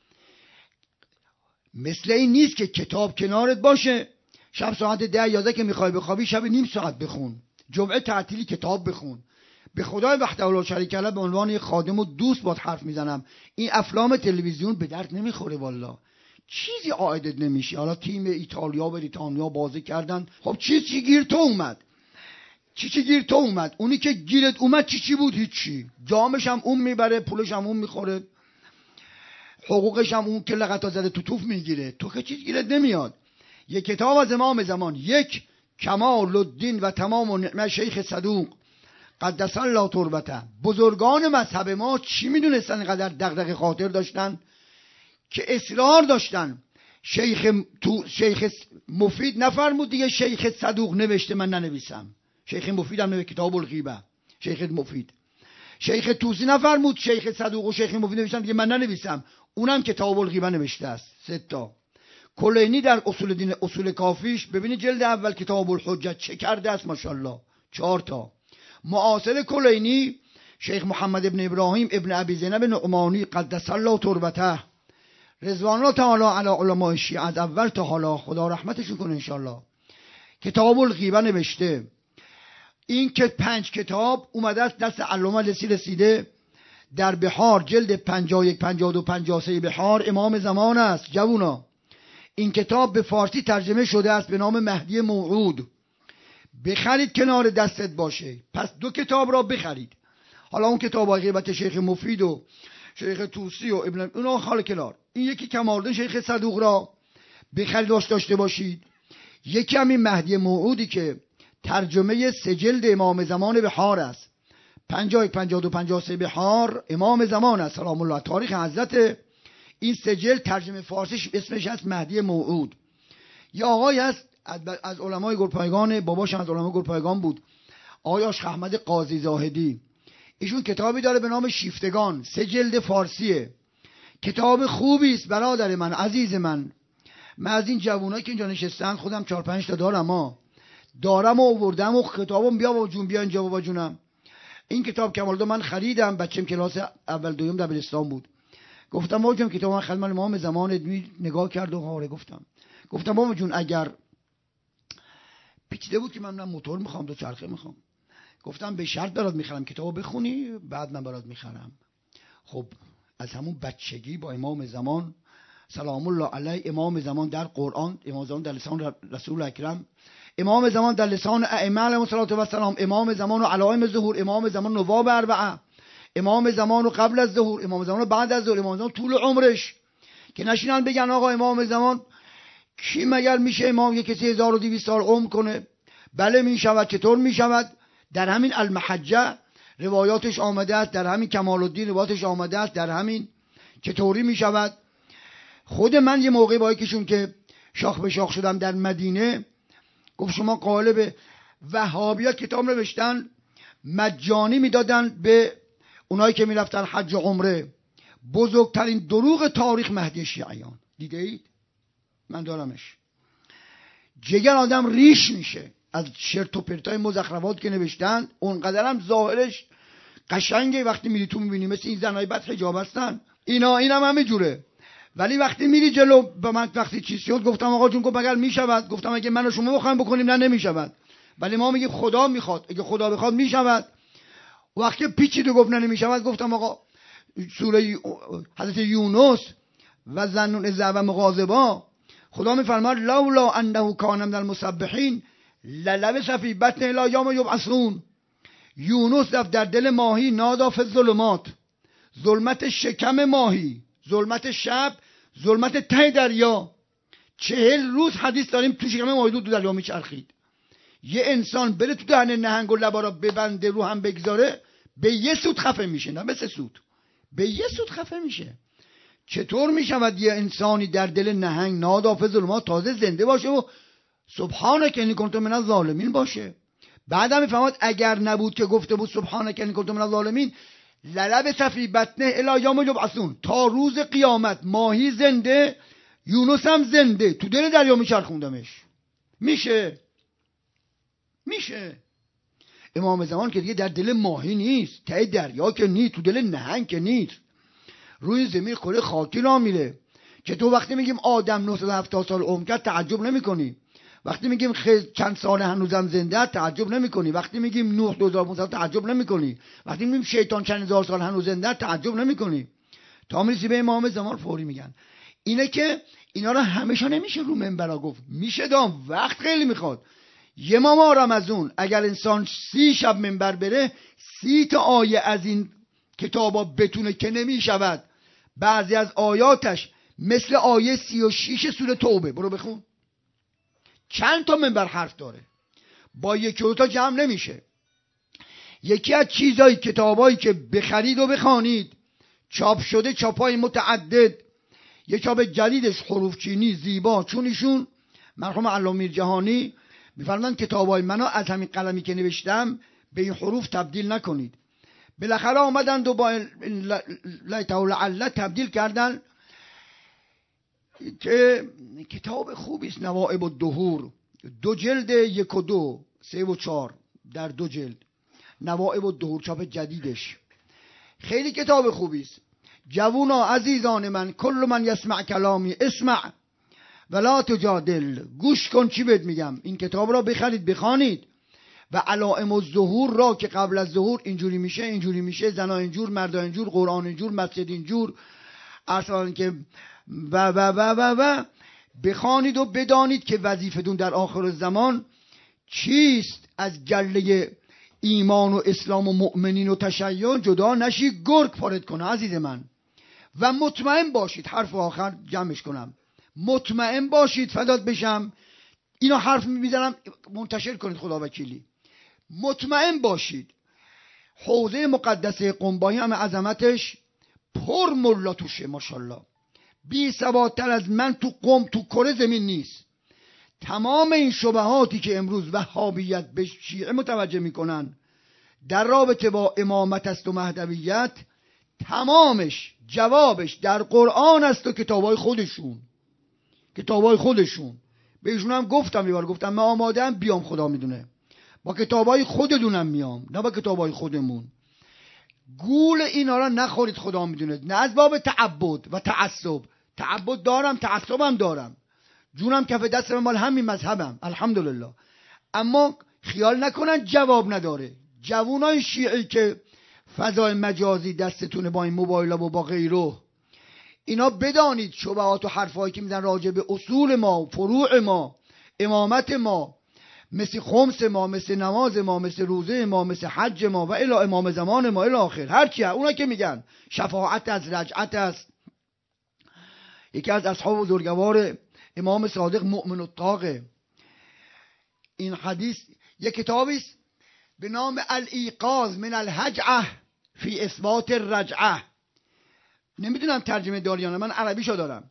مثل این نیست که کتاب کنارت باشه شب ساعت 10-11 که میخوای بخوابی شب نیم ساعت بخون، جمعه تعطیلی کتاب بخون. به خدای وحده لا شریک له به عنوان یک خادم و دوست باد حرف میزنم، این افلام تلویزیون به درد نمیخوره والله، چیزی عائدت نمیشه. حالا تیم ایتالیا و بریتانیا بازی کردن، خب چی گیر تو اومد؟ چی گیر تو اومد؟ اونی که گیرت اومد چی بود؟ هیچی. جامش هم اون میبره، پولش هم اون میخوره، حقوقش هم اون که لغتا زده تو توف میگیره، تو که چیز گیرت نمیاد. یک کتاب از امام زمان، یک کمال الدین و تمام النعمه شیخ صدوق قدس الله تربته. بزرگان مذهب ما چی میدونستن اینقدر دغدغه خاطر داشتن که اصرار داشتن. شیخ مفید نفرمود دیگه شیخ صدوق نوشته من ننویسم، شیخ مفید هم نوشته کتاب الغیبه، شیخ مفید. شیخ توسی نفرمود شیخ صدوق و شیخ مفید نوشتن دیگه من ننویسم، اونم کتاب الغیبه نوشته است. 3 تا. کلینی در اصول دین اصول کافیش ببینید جلد اول کتاب الحجت چه کرده است ماشاءالله، 4 تا. معاصر کلینی شیخ محمد ابن ابراهیم ابن ابی زینب نعمانی قدس الله تربته رضوان الله تعالی علی علماء شیعه از اول تا حالا خدا رحمتشون کنه انشالله، کتاب الغیبه نوشته. این که 5 کتاب اومده است دست علامه لسی رسیده در بحار جلد 51 52 53 بحار امام زمان است. جوونا این کتاب به فارسی ترجمه شده است به نام مهدی موعود. بخرید کنار دستت باشه. پس 2 کتاب را بخرید. حالا اون کتاب غیبت شیخ مفید و شیخ توسی و ابن اونا خال کنار. این یکی کمالدین شیخ صدوق را بخرید داشته باشید. یکی همین مهدی موعودی که ترجمه 3 جلد امام زمان بحار است. 51 52 53 بحار امام زمان است سلام الله تاریخ حضرت این سجل ترجمه فارسیش اسمش هست مهدی موعود. یه آقای هست از علمای گلپایگان، باباش از علمای گلپایگان بود، آقای عاشق احمد قاضی زاهدی. ایشون کتابی داره به نام شیفتگان، 3 جلد فارسیه. کتاب خوبی است برادر من، عزیز من. من از این جوانایی که اینجا نشستن خودم 4-5 تا دارم و آوردم و کتابم بیا بابا جون، بیا اینجا بابا جونم. این کتاب کمال من خریدم، بچه‌م کلاس اول دوم دبیرستان بود. گفتم بابا جون کتاب من خدمت امام زمان، نگاه کرد و هاره. گفتم بابا جون اگر پیچیده بود که من موتور میخوام، دو چرخه میخوام، گفتم به شرط برات میخرم کتابو بخونی بعد من برات میخرم. خب از همون بچگی با امام زمان سلام الله علیه، امام زمان در قرآن، امام زمان در لسان رسول اکرم، امام زمان در لسان ائمه علیهم السلام، امام زمان و علائم ظهور، امام زمان نواب اربعه، امام زمان و قبل از ظهور، امام زمان و بعد از ظهور، امام زمان طول عمرش، که نشینن بگن آقا امام زمان کی مگر میشه امام یه کسی 1200 سال عمر کنه؟ بله میشود. چطور میشود؟ در همین المحجه روایاتش آمده است، در همین کمال الدین روایاتش آمده است، در همین چطوری میشود. خود من یه موقع با یکیشون که شاخ به شاخ شدم در مدینه، گفت شما قالب وهابیا کتاب نوشتن مجانی میدادن به اونایی که میرفتن حج و عمره. بزرگترین دروغ تاریخ مهدی شیعیان. دیده اید؟ من دارمش. جگر آدم ریش میشه از شرط و پرتای مزخرفات که نوشتن. اونقدرم ظاهرش قشنگه، وقتی میری تو میبینی مثل این زنای بد حجاب هستن، اینم همه جوره. ولی وقتی میری جلو، به من وقتی چیز شد گفتم آقا جون گفت مگر میشود؟ گفتم اگه من و شما بخوایم بکنیم نه نمیشود، ولی ما میگیم خدا میخواد، اگه خدا بخواد میشود. وقتی پیچید و گفت نه نمیشود، گفتم آقا سوره حضرت یونس و ظنون اذ ذهب مغاضبا، خدا میفرماد لولا انه کان من المسبحین للبث فی بطنه الی یوم یبعثون. یونس رفت در دل ماهی، نادا فی الظلمات، ظلمت شکم ماهی، ظلمت شب، ظلمت ته دریا. 40 روز حدیث داریم تو شکم ماهی دو دریا میچرخید. یه انسان بره تو دهن نهنگ و لبا را ببنده رو هم بگذاره، به یه سود خفه میشه، نه به 3 سود، به یه سود خفه میشه. چطور میشود یه انسانی در دل نهنگ نادا فی الظلمات تازه زنده باشه و سبحانک انی کنت من الظالمین باشه؟ بعدم میفهمد اگر نبود که گفته بود سبحانک انی کنت من الظالمین للبث فی بطنه الی یوم یبعثون، تا روز قیامت ماهی زنده، یونس هم زنده، تو دل دریا میچرخوندمش. میشه امام زمان که دیگه در دل ماهی نیست، ته دریا که نیست، تو دل نهنگ که نیست، روی زمین خوره خاکی را میره. که تو وقتی میگیم آدم 970 سال عمر کرد تعجب نمی کنی، وقتی میگیم چند سال هنوزم زنده تعجب نمی کنی، وقتی میگیم نوح 2500 تعجب نمی کنی، وقتی میگیم شیطان چند هزار سال هنوز زنده تعجب نمی کنی. تا میرسی به امام زمان فوری میگن. اینه که اینا رو همیشه نمیشه رو منبر گفت، میشه دام، وقت خیلی میخواد. یه ماه رمضان اگر انسان 30 شب منبر بره، 30 تا آیه از این کتابا بتونه که نمیشود. بعضی از آیاتش مثل آیه 36 سوره توبه، برو بخون، چند تا منبر حرف داره، با یکی دو تا جمع نمیشه. یکی از چیزای کتابایی که بخرید و بخوانید، چاپ شده، چاپای متعدد، یه چاپ جدیدش حروف چینی زیبا، چون ایشون مرحوم علامه میرجهانی میفرمایند کتابای منو از همین قلمی که نوشتم به این حروف تبدیل نکنید. بالاخره آمدند و با لعل تبدیل کردن، که کتاب خوبی است. نوائب الدهور، 2 جلد، 1 و 2، 3 و 4 در 2 جلد. نوائب الدهور چاپ جدیدش خیلی کتاب خوبی است. جوونا عزیزان من، کل من یسمع کلامی اسمع ولا تجادل، گوش کن چی بهت میگم. این کتاب را بخرید بخوانید. و علائم الظهور را که قبل از ظهور اینجوری میشه، اینجوری میشه، زنا اینجور، مردا اینجور، قرآن اینجور، مسجد اینجور، اصلا که و بخوانید و بدانید که وظیفتون در آخر زمان چیست. از گله ایمان و اسلام و مؤمنین و تشیع جدا نشی، گرگ پارت کنه عزیز من. و مطمئن باشید، حرف آخر جمعش کنم، مطمئن باشید، فدات بشم، اینا حرف میزنم منتشر کنید خدا وکیلی. مطمئن باشید حوزه مقدسه قم با همه عظمتش پر ملا توشه، ماشاءالله، بی ثبات‌تر از من تو قم تو کره زمین نیست. تمام این شبهاتی که امروز وهابیت به شیعه متوجه میکنن در رابطه با امامت است و مهدویت، تمامش جوابش در قرآن است و کتابای خودشون. بهشون هم گفتم یه بار، گفتم من آماده‌ام بیام، خدا میدونه با کتابای خودتونم میام، نه با کتابای خودمون. گول اینا را نخورید، خدا میدونه. نه از باب تعبد و تعصب. تعبد دارم، تعصبم دارم، جونم کف دست من، مال همین مذهبم الحمدلله. اما خیال نکنن جواب نداره. جوانای شیعی که فضای مجازی دستتونه با این موبایل و با غیره، اینا بدانید شبهات و حرفایی که میزن راجع به اصول ما، فروع ما، امامت ما، مثل خمس ما، مثل نماز ما، مثل روزه ما، مثل حج ما و الی امام زمان ما الی آخر، هرچی اونا که میگن شفاعت از رجعت است. یکی از اصحاب بزرگوار امام صادق مؤمن الطاقه، این حدیث یک کتابی است به نام الایقاظ من الهجعه فی اثبات الرجعه. نمیدونم ترجمه داریانه، من عربیشو دارم.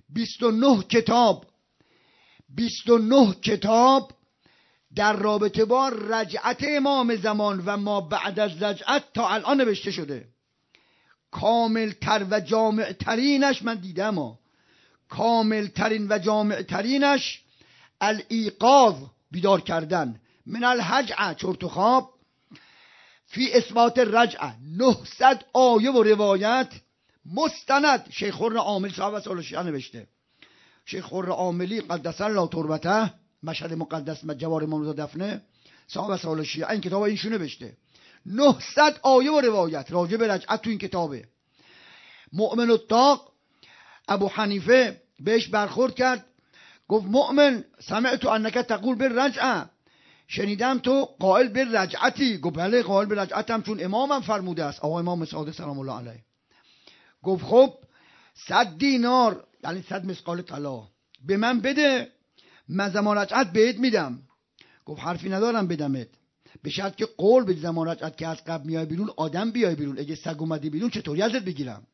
29 کتاب در رابطه با رجعت امام زمان و ما بعد از رجعت تا الان نوشته شده. کامل تر و جامع ترینش من دیدم، کامل ترین و جامع ترینش الایقاظ، بیدار کردن، من الهجعه، چرت و خواب، فی اثبات الرجعه، 900 آیه و روایت مستند. شیخ خرم عاملی صاحب اصول شیعه نوشته. شیخ خرم عاملی قدس الله تربته، مشهد مقدس جوار امام رضا دفنه، صاحب اصول شیعه، این کتاب اینشو نوشته. 900 آیه و روایت راجع به رجعت تو این کتابه. مؤمن الطاق ابو حنیفه بهش برخورد کرد، گفت مؤمن سمعت انک تقول بالرجعه، شنیدم تو قائل بالرجعتی. گفت بله قائل بالرجعتم، چون امامم فرموده است، آقا امام صادق سلام الله علیه. گفت خب 100 دینار یعنی 100 مثقال طلا به من بده، من زمان رجعت بهت میدم. گفت حرفی ندارم بدمت، به شرط که قول بدی زمان رجعت که از قبل میای بیرون آدم بیای بیرون، اگه سگ اومدی بیرون چطوری ازت بگیرم؟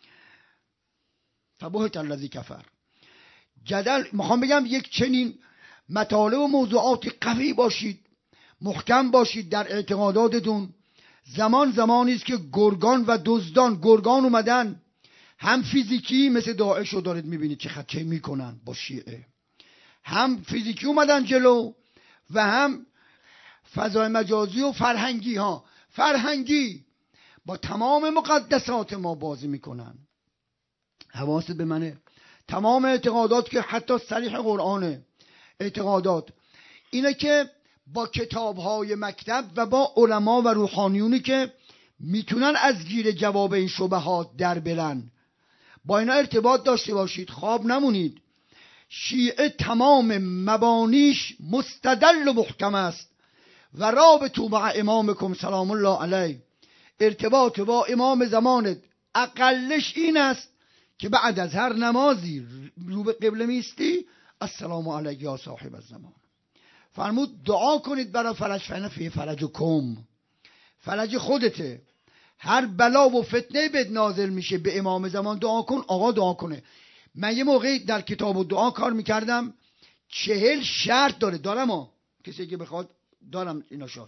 فبهت الذی کفر. جدل میخوام بگم یک چنین مطالب و موضوعاتی قوی باشید، محکم باشید در اعتقاداتتون. زمانی است که گرگان و دزدان، گرگان اومدن، هم فیزیکی مثل داعش رو دارید میبینید چه خطچه میکنن با شیعه، هم فیزیکی اومدن جلو و هم فضای مجازی و فرهنگی ها. فرهنگی با تمام مقدسات ما بازی میکنن. حواست به منه. تمام اعتقادات که حتی صریح قرآنه، اعتقادات اینه که با کتاب‌های مکتب و با علما و روحانیونی که میتونن از گیر جواب این شبهات در برن، با اینا ارتباط داشته باشید، خواب نمونید. شیعه تمام مبانیش مستدل و محکم است. و رابطوا مع امامکم سلام الله علیه، ارتباط با امام زمانت اقلش این است که بعد از هر نمازی رو به قبله میستی، السلام علیک یا صاحب الزمان. فرمود دعا کنید برای فرج، فإن فیه فرجکم، فرج خودته. هر بلا و فتنه بد نازل میشه به امام زمان دعا کن. آقا دعا کنه. من یه موقعی در کتاب و دعا کار میکردم، 40 شرط داره، دارم کسی که بخواد دارم اینا شد.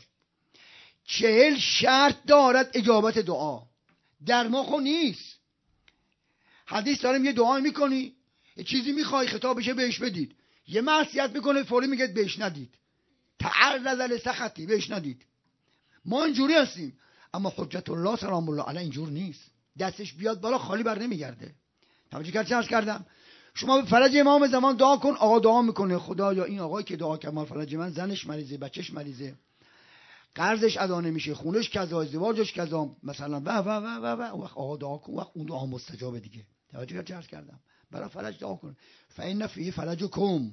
40 شرط دارد اجابت دعا، در ما خو نیست. حدیث داریم یه دعا میکنی، یه چیزی میخوای خطاب بشه بهش بدید، یه معصیت میکنه فوری میگه بهش ندید، تعرض لسخطی بهش ندید. ما اینجوری هستیم، اما حجت الله سلام الله علیه اینجور نیست. دستش بیاد بالا خالی بر نمیگرده. توجه کردم؟ شما به فرج امام زمان دعا کن، آقا دعا میکنه خدا یا این آقایی که دعا کرد مال فرج من، زنش مریضه، بچهش مریضه، قرضش ادا نمیشه، خونش کذا، ازدواجش کذا مثلا و آقا دعا کن، وقت اون دعا مستجابه دیگه. توجه کردم؟ برای فرج دعا کن. فإن فیه فرجکم،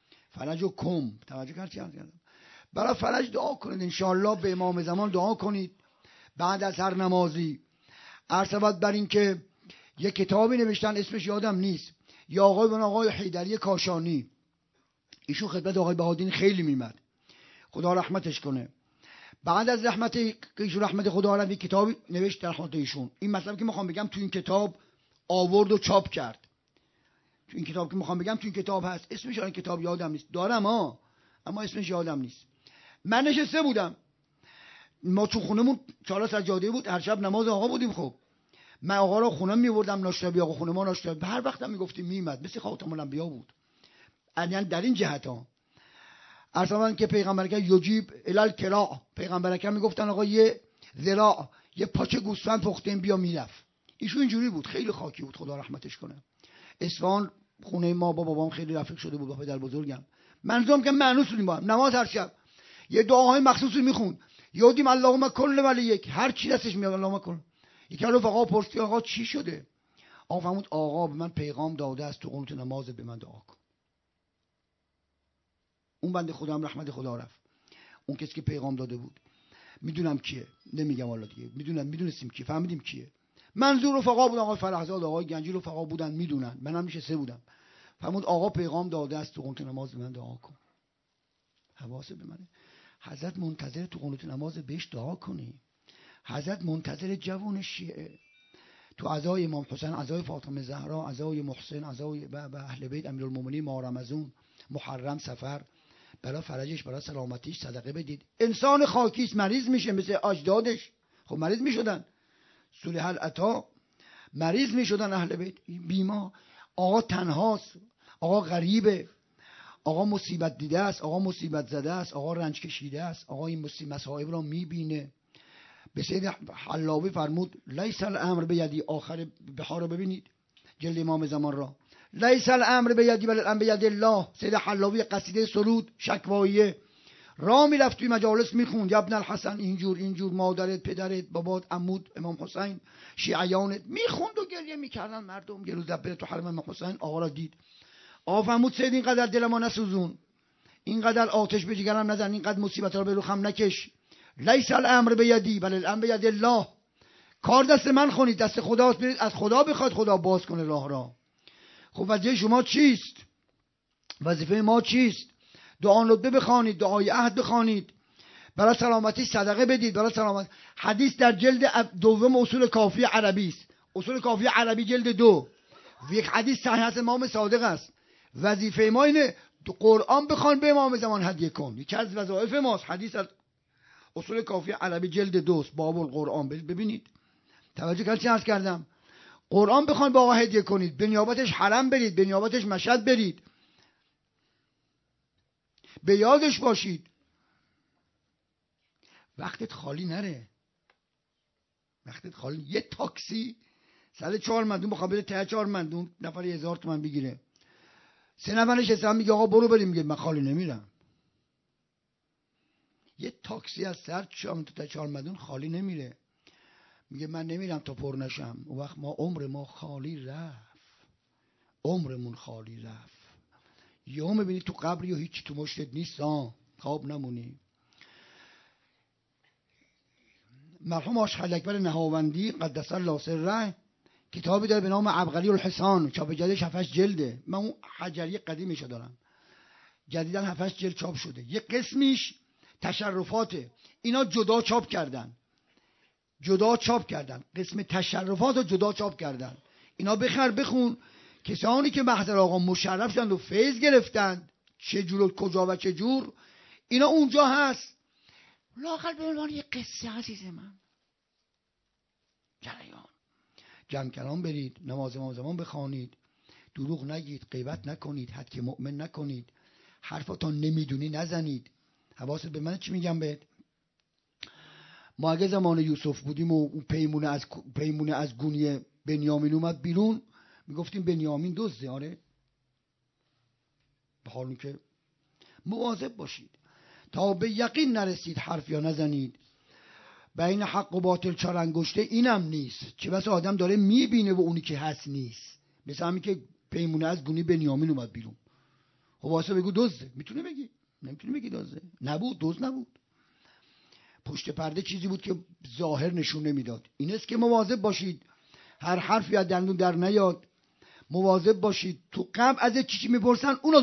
توجه کردم؟ برای فرج دعا کنید، انشاءالله به امام زمان دعا کنید بعد از هر نمازی. عرض بر این که یک کتابی نوشتن اسمش یادم نیست، یا آقای حیدری کاشانی، ایشون خدمت آقای بهادین خیلی میمد، خدا رحمتش کنه. بعد از رحمت ایشون، رحمت خدا علیه، کتابی نوشت در رحمت ایشون. این مطلب که میخوام بگم تو این کتاب آورد و چاپ کرد. تو این کتاب که میخوام بگم تو این کتاب هست، اسمش الان کتاب یادم نیست، دارم اما اسمش یادم نیست. من نشسته بودم، ما تو خونمون 4 سجاده بود، هر شب نماز آقا بودیم. خب من آقا رو خونم میبردم ناشتابی، آقا خونه ما ناشتابی، هر وقتم میگفتیم میمد، مثل خاتم الانبیا بود. یعنی در این جهت ها اصلا که پیغمبر که یجیب الال کلا، پیغمبر که میگفتن آقا یه ذراع، یه پاچه گوسفند پختیم بیا میرفت. ایشون اینجوری بود، خیلی خاکی بود، خدا رحمتش کنه. اصفهان خونه ما با بابام خیلی رفیق شده بود با پدر بزرگم. منظورم که معنوس بودیم با هم، نماز هر شب یه دعاهای مخصوصی میخوند، یادیم اللهم کل ولی یک، هر چی دستش میاد اللهم کل. یکی از رفقا پرسید آقا چی شده؟ آقا فرمود آقا به من پیغام داده است تو قنوت نماز به من دعا کن. اون بنده خدا هم رحمت خدا رفت، اون کسی که پیغام داده بود میدونم کیه، نمیگم والا دیگه، میدونستیم کیه، فهمیدیم کیه. منظور رفقا بود، آقای فرحزاد، آقای گنجی رفقا بودن، میدونن، منم نشسته بودم. فرمود آقا پیغام داده است تو قنوت نماز به من دعا کن. حواست به منه. حضرت منتظر تو قنوت نماز بهش دعا کنی. حضرت منتظر جوان شیعه تو عزای امام حسین، عزای فاطمه زهرا، عزای محسن، عزای اهل بیت امیرالمومنین، ماه رمضان، محرم، سفر، برای فرجش، برای سلامتیش صدقه بدید. انسان خاکیست، مریض میشه مثل اجدادش. خب مریض میشدن، صلح العطا مریض میشدن اهل بیت، بیمار. آقا تنهاست، آقا غریبه، آقا مصیبت دیده است، آقا مصیبت زده است، آقا رنج کشیده است، آقا این مصائب را میبینه. به سید حلاوی فرمود لیس الامر بیدی، آخر بهار رو ببینید جلد امام زمان را، لیس الامر بیدی بل الامر بیدی الله. سید حلاوی قصیده سرود شکواییه را میرفت توی مجالس میخوند، ابن الحسن اینجور مادرت، پدرت، بابات، عمود امام حسین، شیعیانت، میخوند و گریه میکردن مردم. یه روز بره تو حرم امام حسین، آقا را دید، آقا فرمود سید اینقدر دل ما نسوزون، اینقدر آتش به جگرم نزن، اینقدر مصیبت را به رخم نکش. لیس الامر بیدی بل الامر بیدی الله. کار دست من خونید، دست خداست، برید از خدا بخواد خدا باز کنه راه را. خب وظیفه شما چیست؟ وظیفه ما چیست؟ دعا ندبه بخوانید، دعای عهد بخوانید، برای سلامتی صدقه بدید، برای سلامت. حدیث در جلد دوم اصول کافی عربی است، اصول کافی عربی جلد 2. یک حدیث صحیح از امام صادق است. وظیفه ما اینه قرآن بخوان، به امام زمان هدیه کن. یکی از وظایف ماست. حدیث از اصول کافی عربی جلد 2 باب القرآن، ببینید. توجه کردید چی عرض کردم؟ قرآن بخوان به آقا هدیه کنید، به نیابتش حرم برید، به نیابتش مشهد برید، به یادش باشید. وقتت خالی نره، وقتت خالی. یه تاکسی 104 مندون مقابل 4 مندون نفر 1000 تومان بگیره، 3 نفر نشستن، میگه آقا برو بریم، میگه من خالی نمیرم. یه تاکسی از سر شام تا 4 مندون خالی نمیره، میگه من نمیرم تا پر نشم. اون وقت ما عمر خالی رفت، عمرمون خالی رفت. یا میبینی تو قبری یا هیچی تو مشتت نیست، خواب نمونی. مرحوم آشخال اکبر نهاوندی قدس الله سره کتابی داره به نام عبقری الحسان، چاپ جدیدش 7 جلده. من اون حجری قدیمشو دارم، جدیدن 7 جلد چاپ شده. یه قسمیش تشرفاته، اینا جدا چاپ کردن، قسم تشرفات رو جدا چاپ کردن. اینا بخر بخون. کسانی که محضر آقا مشرف شدند و فیض گرفتند، چه جور و کجا و چه جور، اینا اونجا هست. لااقل به عنوان یه قصه عزیز من. جریان جمع کلام برید، نماز امام زمان بخوانید، دروغ نگید، غیبت نکنید، حد مؤمن نکنید، حرفاتون نمیدونی نزنید. حواست به من چی میگم بهت؟ ما اگه زمان یوسف بودیم و اون پیمونه از گونی بنیامین اومد بیرون، میگفتیم بنیامین دزده. آره، به حال که مواظب باشید تا به یقین نرسید حرف یا نزنید. بین حق و باطل 4 انگشته اینم نیست، چه بسا آدم داره میبینه و اونی که هست نیست. مثل همین که پیمونه از گونی بنیامین اومد بیرون، خب واسه بگو دزده، میتونه بگی، نمیتونه بگی دزده. نبود، دزد نبود، پشت پرده چیزی بود که ظاهر نشون نمیداد. این است که مواظب باشید هر حرفی از دندون در نیاد. مواظب باشید تو قبل از چیزی میپرسن اونو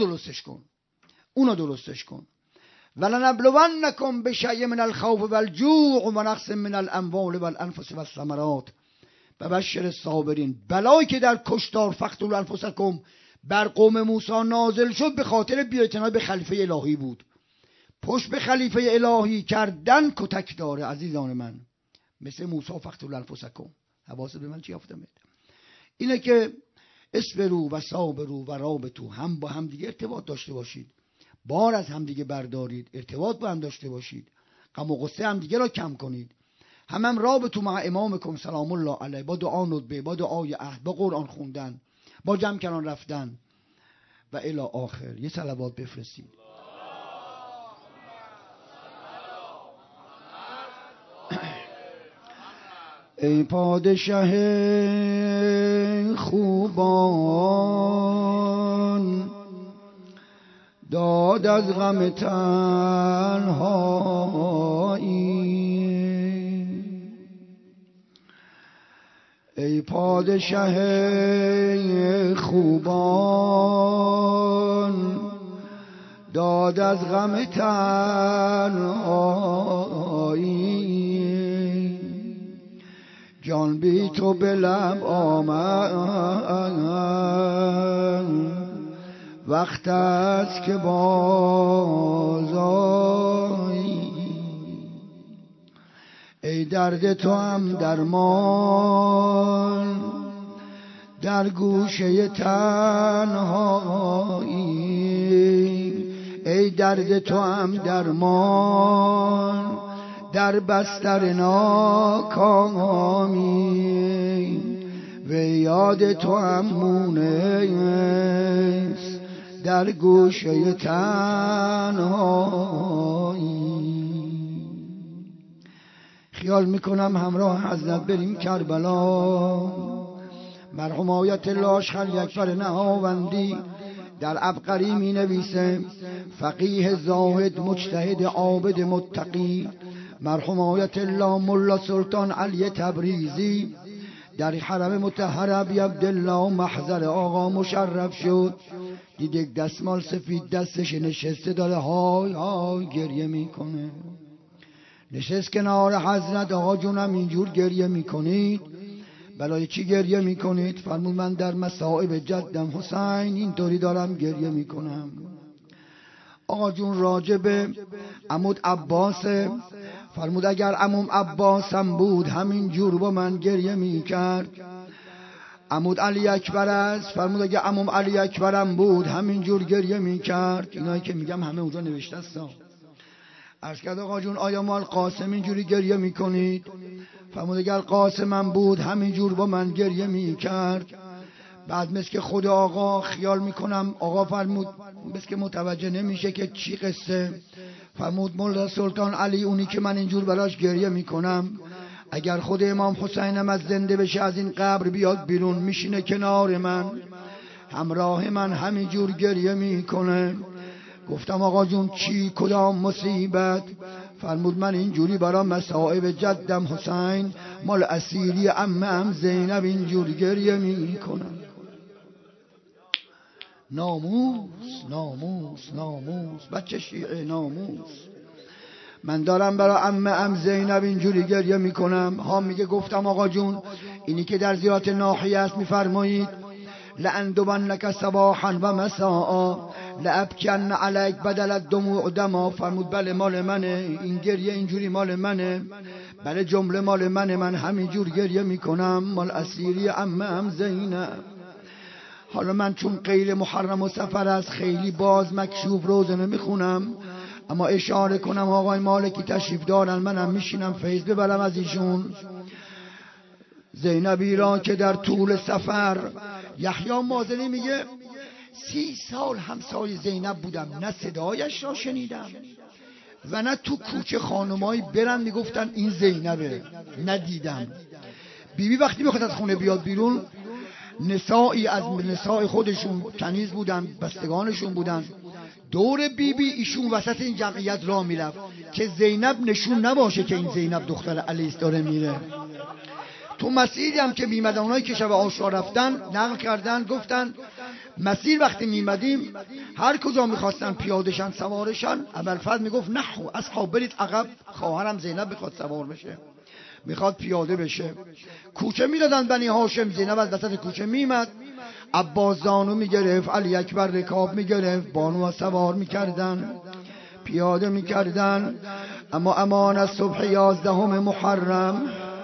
درستش کن. ولنبلونکم بشیء من الخوف والجوع و نقص من الاموال والانفس والثمرات وبشر الصابرین. بلایی که در کشتار فقتلوا انفسکم، بر قوم موسی نازل شد به خاطر بی‌اعتنایی به خلیفه الهی بود. پشت به خلیفه الهی کردن کتک داره عزیزان من. مثل موسی فقتلوا انفسکم. حواست به من چی افتاد؟ اینه که اصبروا و صابروا و رابطوا، هم با هم دیگه ارتباط داشته باشید، بار از هم دیگه بردارید، ارتباط با هم داشته باشید، غم و غصه هم دیگه را کم کنید. هم رابطوا مع امامکم سلام الله علیه، با دعا ندبه، با دعای عهد، با قرآن خوندن، با جمع کردن رفتن و الی آخر. یه صلوات بفرستید. ای پادشه خوبان، داد از غم تنهایی. ای پادشه خوبان، داد از غم تنهایی. جان بی تو به لب آمد، وقت است که بازآیی. ای درد تو هم درمان، در گوشه تنهایی. ای درد تو هم درمان، در بستر ناکامی. و یاد تو هم مونس، در گوشه تنهایی. خیال میکنم همراه حضرت بریم کربلا. مرحوم آیت الله اشقر اکبر نهاوندی در عبقری می نویسه، فقیه زاهد مجتهد عابد متقی مرحوم آیت الله ملا سلطان علی تبریزی در حرم مطهر ابی عبدالله محضر آقا مشرف شد. دید یک دستمال سفید دستش نشسته داره های های گریه میکنه. نشست کنار حضرت. آقا جونم اینجور گریه میکنید؟ برای چی گریه میکنید؟ فرمود من در مصائب جدم حسین اینطوری دارم گریه میکنم. آقا جون راجب عمود عباس فرمود اگر عموم عباسم بود همین جور با من گریه میکرد. عمود علی اکبر است فرمود اگر عموم علی اکبرم بود همین جور گریه میکرد. اینایی که میگم همه اونجا نوشته است. عرض کرد آقا جون آیا مال قاسم اینجوری گریه میکنید؟ فرمود اگر قاسمم بود همین جور با من گریه میکرد. بعد مثل که خود آقا خیال میکنم آقا فرمود مثل که متوجه نمیشه که چی قصه. فرمود مولا سلطان علی اونی که من اینجور براش گریه میکنم اگر خود امام حسینم از زنده بشه از این قبر بیاد بیرون میشینه کنار من همراه من همینجور گریه میکنه. گفتم آقا جون چی کدام مصیبت؟ فرمود من اینجوری برای مصائب جدم حسین مال اسیری عمم زینب اینجور گریه میکنم. ناموس ناموس ناموس بچه شیعه ناموس. من دارم برای عمم زینب اینجوری گریه میکنم. ها میگه گفتم آقا جون اینی که در زیارت ناحیه است میفرمایید لأندبنک صباحا و مساء لأبکن علیک بدل الدموع دما. فرمود بله مال منه این گریه اینجوری مال منه. بله جمله مال منه. من همینجور گریه میکنم مال اسیری عمم زینب. حالا من چون غیر محرم و سفر است خیلی باز مکشوف روزه نمیخونم اما اشاره کنم آقای مالکی تشریف دارن منم میشینم فیض ببرم از ایشون. زینبی را که در طول سفر یحیی مازنی میگه 30 سال همسایه زینب بودم نه صدایش را شنیدم و نه تو کوچه خانمایی برن میگفتن این زینبه ندیدم. بیبی وقتی میخواد از خونه بیاد بیرون نسایی از نسای خودشون کنیز بودن بستگانشون بودن دور بیبی ایشون وسط این جمعیت را میرفت که زینب نشون نباشه که این زینب دختر علی است داره میره. تو مسیری هم که میمدن اونایی که شب عاشورا رفتن نقل کردن گفتن مسیر وقتی میمدیم هر کجا میخواستن پیادشن سوارشن ابوالفضل میگفت نحو اصحاب برید عقب خواهرم زینب میخواد سوار بشه میخواد پیاده بشه. کوچه میدادن بنی هاشم زینب از وسط کوچه میمد عباس زانو میگرفت، علی اکبر رکاب میگرفت، بانو سوار میکردن، پیاده میکردن. اما امان از صبح 11 محرم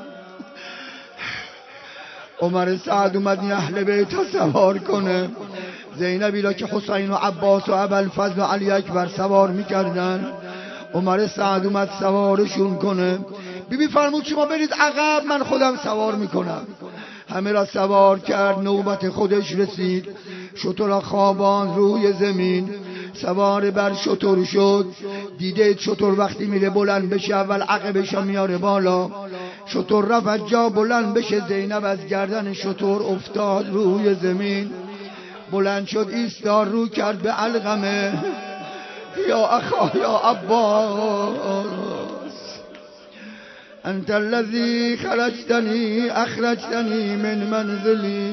عمر سعد اومد این اهل بیت سوار کنه. زینبی را که حسین و عباس و ابوالفضل و علی اکبر سوار میکردن، عمر سعد اومد سوارشون کنه. بیبی فرمود شما برید عقب، من خودم سوار میکنم. همه را سوار کرد، نوبت خودش رسید، شتر را خواباند روی زمین، سوار بر شتر شد. دیده شتر وقتی میره بلند بشه اول عقبش میاره بالا، شتر رفت جا بلند بشه، زینب از گردن شتر افتاد روی زمین، بلند شد ایستاد، رو کرد به علقمه، یا اخا یا عباس انت الذي خرجتنی اخرجتنی من منزلی.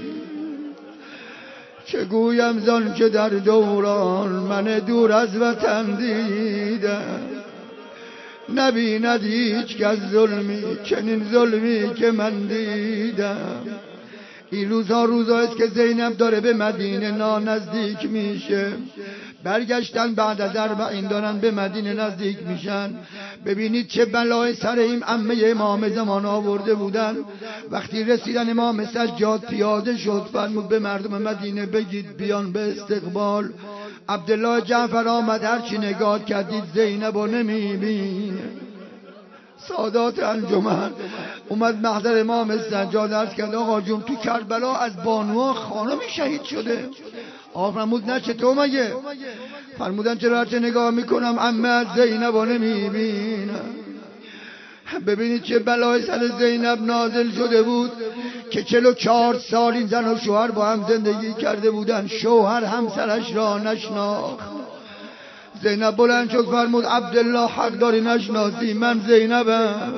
چه گویم زان که در دوران من دور از وطن دیدم، نبیند هیچ کس ظلمی چنین ظلمی که من دیدم. این روزها روزهاییست که زینب داره به مدینه نزدیک میشه. برگشتن بعد از 40 دارن به مدینه نزدیک میشن. ببینید چه بلای سر این عمه امام زمان آورده بودن. وقتی رسیدن امام سجاد پیاده شد، فرمود به مردم مدینه بگید بیان به استقبال. عبدالله جعفر آمد، هرچی نگاه کردید زینب رو نمیبینه. سادات انجمن اومد محضر امام سجاد، عرض کرد آقا جون تو کربلا از بانوها خانمی شهید شده. آقا فرمود نه چطور مگه؟ فرمودن چرا هرچه نگاه میکنم عمه از زینب رو نمیبینم. ببینید چه بلای سر زینب نازل شده بود که 44 سال این زن و شوهر با هم زندگی کرده بودن، شوهر همسرش را نشناخت. زینب بلند شد فرمود عبدالله حق داری نشناسی، من زینبم،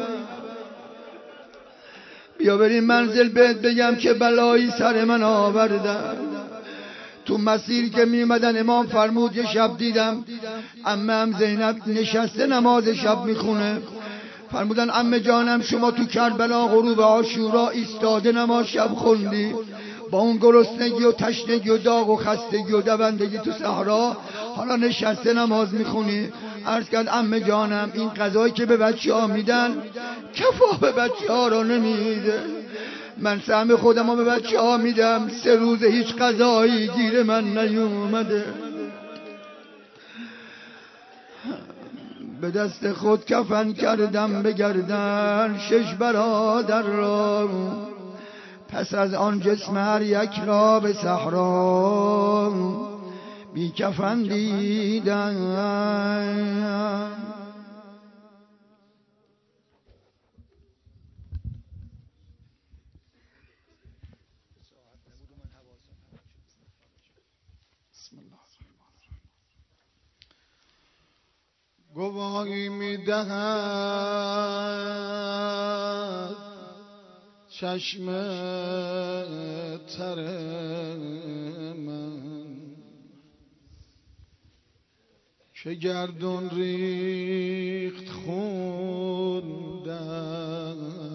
بیا بریم منزل بهت بگم که بلایی سر من آوردن. تو مسیر که می اومدن امام فرمود یه شب دیدم عمه هم زینب نشسته نماز شب میخونه. فرمودن عمه جانم شما تو کربلا غروب عاشورا ایستاده نماز شب خوندی، با اون گرسنگی و تشنگی و داغ و خستگی و دوندگی تو صحرا، حالا نشسته نماز میخونی. عرض کرد عمه جانم این غذایی که به بچه ها میدن کفا به بچه ها را نمیده، من سهم خودم رو به بچه ها میدم، 3 روز هیچ غذایی گیر من نیومده. به دست خود کفن کردم به گردن 6 برادر را، پس از آن جسم هر یک را به صحرا بی کفن دیدم. گواهی می‌دهد چشم تر من که گردون ریخت خون در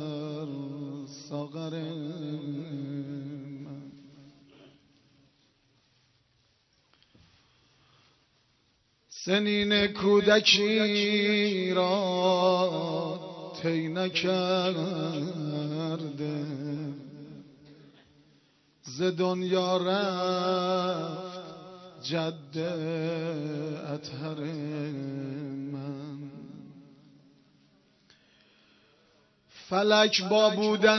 ساغر من. سنین کودکی را طی نکرده، ز دنیا رفت جد اطهر من. فلک با بودن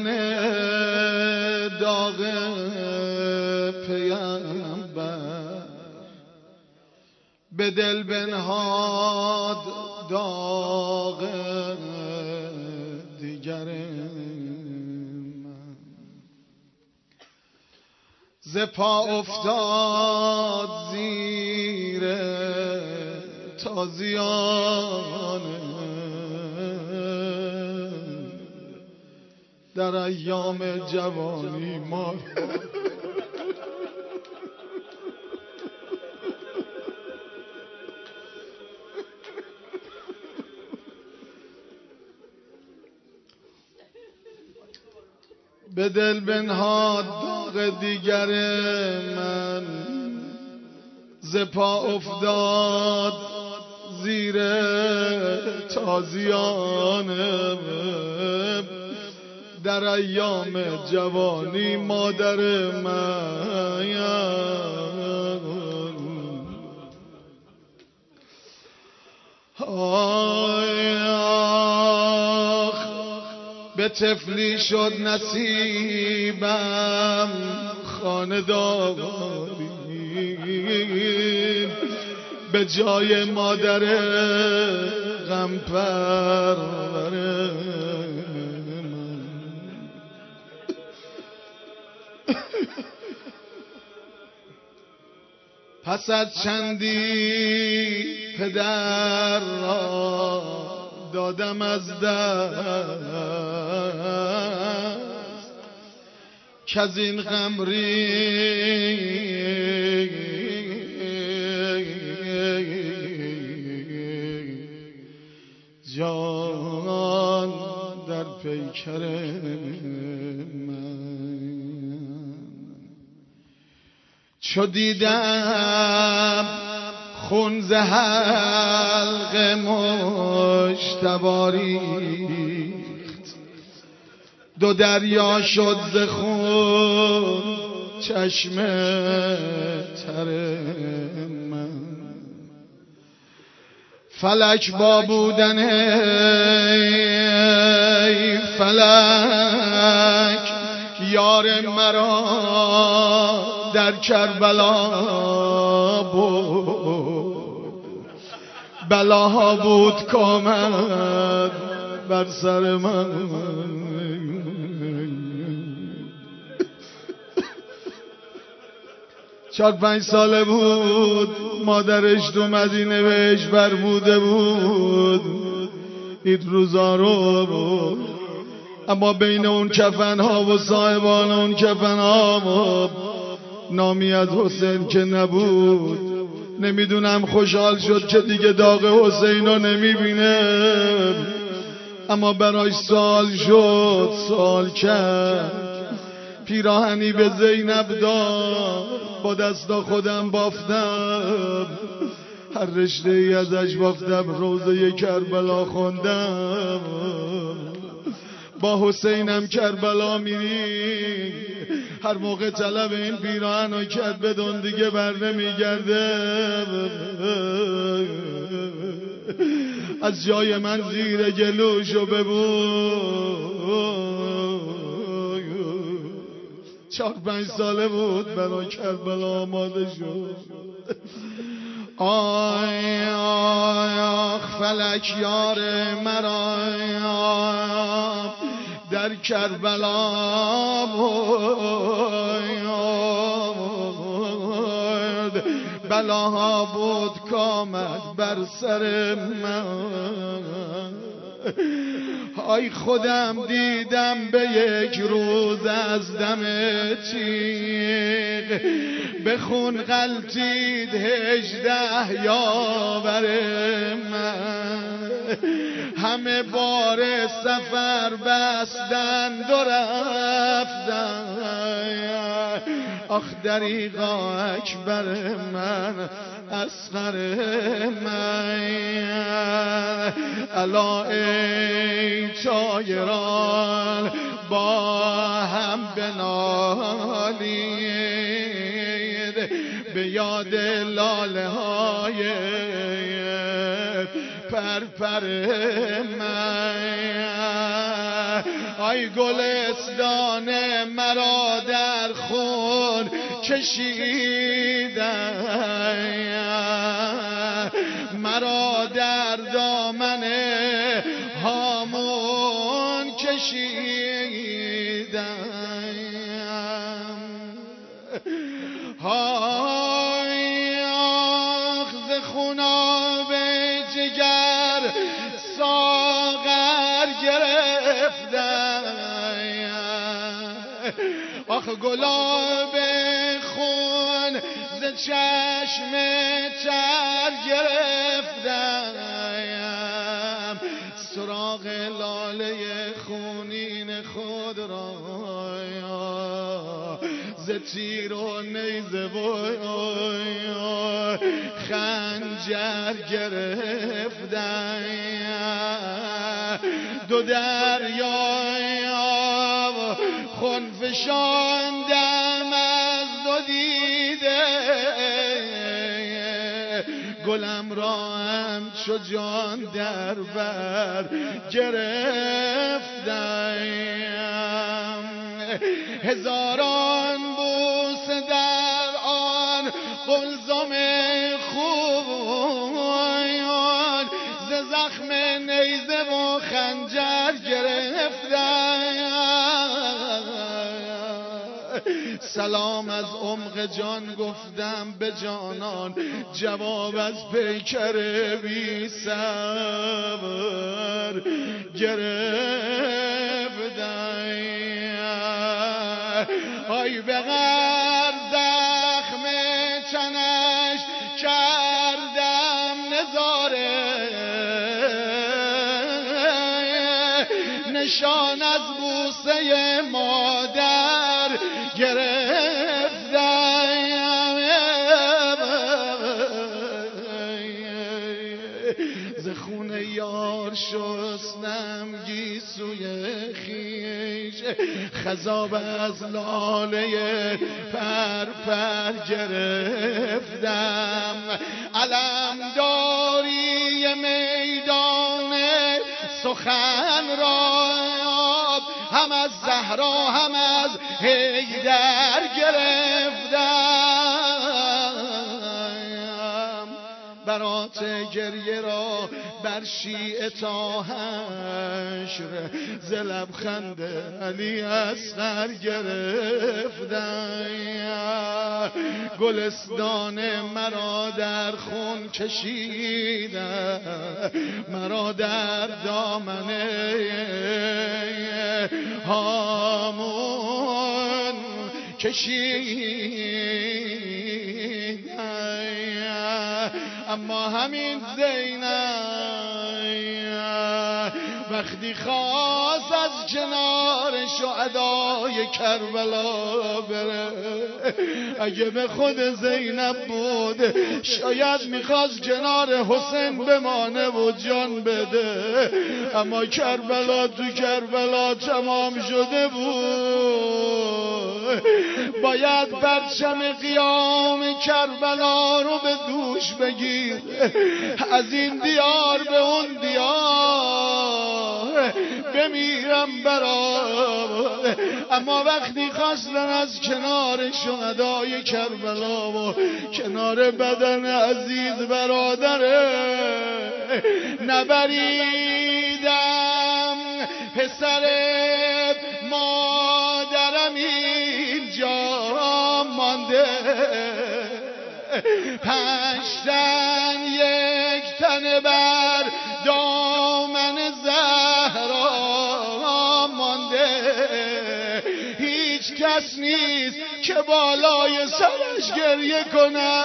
داغ پیامبر به دل بنهاد داغ دیگر من. ز پا افتاد زیر تازیان در ایام جوانی ما. به دل بنهاد سراغ دیگر من ز پا افتاد زیر تازیانم در ایام جوانی مادر من به طفلی شد نصیبم خانداری به جای مادر غم پرور من. پس از چندی پدر را دادم از دست که از این غم جان در پیکر من. چو دیدم خون ز حلق مجتبی ریخت دو دریا شد ز خون چشم تر من. فلک با بودن ای فلک یار مرا در کربلا بود بلاها بود کامد بر سر من. چار 5 ساله بود مادرش تو مدینه بهش فرموده بود این روزا رو، اما بین اون کفنها و صاحبان اون کفنها نامی از حسین که نبود. نمیدونم خوشحال شد که دیگه داغ حسین رو نمیبینه، اما براش سوال شد، سوال کرد. پیراهنی به زینب داد، با دستا خودم بافتم، هر رشته ای ازش بافتم، روزه کربلا خوندم. با حسینم کربلا میری، هر موقع طلب این پیراهنو کرد بدون دیگه بر نمیگرده. از جای من زیر گلوشو ببود. 4-5 ساله بود برای کربلا آماده شد. آی آی فلک یار مرا در کربلا بود، بلاها بود کامد بر سر من. آی خودم دیدم به یک روز از دم تیغ به خون غلطید 18 یاور من. همه بار سفر بستند و رفتن، آخ دریغا اکبر من، اصغر من. الا ای طایران با هم بنالید به یاد لاله های پرپر من. آی گلستان مرا در خون کشیدن، مرا در دامن هامون کشیدن. های آخ ز خوناب جگر ساغر گرفتن، آخ گلاب خون ز چشم تر گرفتم. سراغ لاله خونین خود را ز تیر و نیزه و خنجر گرفتن دو دریا خون فشاندم از دو دیده گلم را هم چو جان در بر گرفتم هزاران بوس در آن قلزم خوبان ز زخم نیزه و خنجر گرفتم سلام از عمق جان گفتم به جانان جواب از پیکر بی صبر گرفتم آی به غر زخم چنش کردم نظاره نشان از بوسه مادر گرفتم ز خون یار شستم گیسوی خیش خضاب از لاله پر گرفتم علمداری میدان سخن را هم از زهرا هم از حیدر گرفتم برات گریه را بر شیعه تا حشر ز لبخند علی اصغر گرفتم گلستان مرا در خون کشیدم مرا در دامن هامون کشیدم اما همین زینب وقتی خواست از کنار شهدای کربلا بره اگه به خود زینب بود شاید میخواست کنار حسین بمانه و جان بده اما کربلا تو کربلا تمام شده بود باید پرچم قیام کربلا رو به دوش بگیر از این دیار به اون دیار بمیرم برات اما وقتی خواستن از کنار شهدای کربلا و کنار بدن عزیز برادره نبریدم پسر مادرم اینجا مانده پشتن یک تن بر دامن زهرا مانده هیچ کس نیست که بالای سرش گریه کنه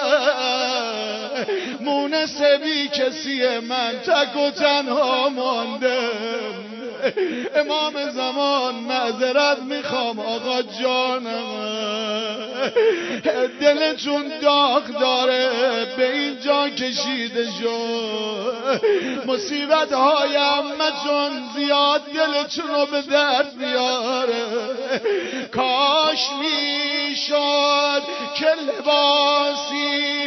مونس بی کسی من تک و تنها مانده امام زمان معذرت میخوام آقا جانم دلتون داغ داره به اینجا کشیده شد مصیبت های امتون زیاد دلتون رو به درد بیاره کاش میشد که لباسی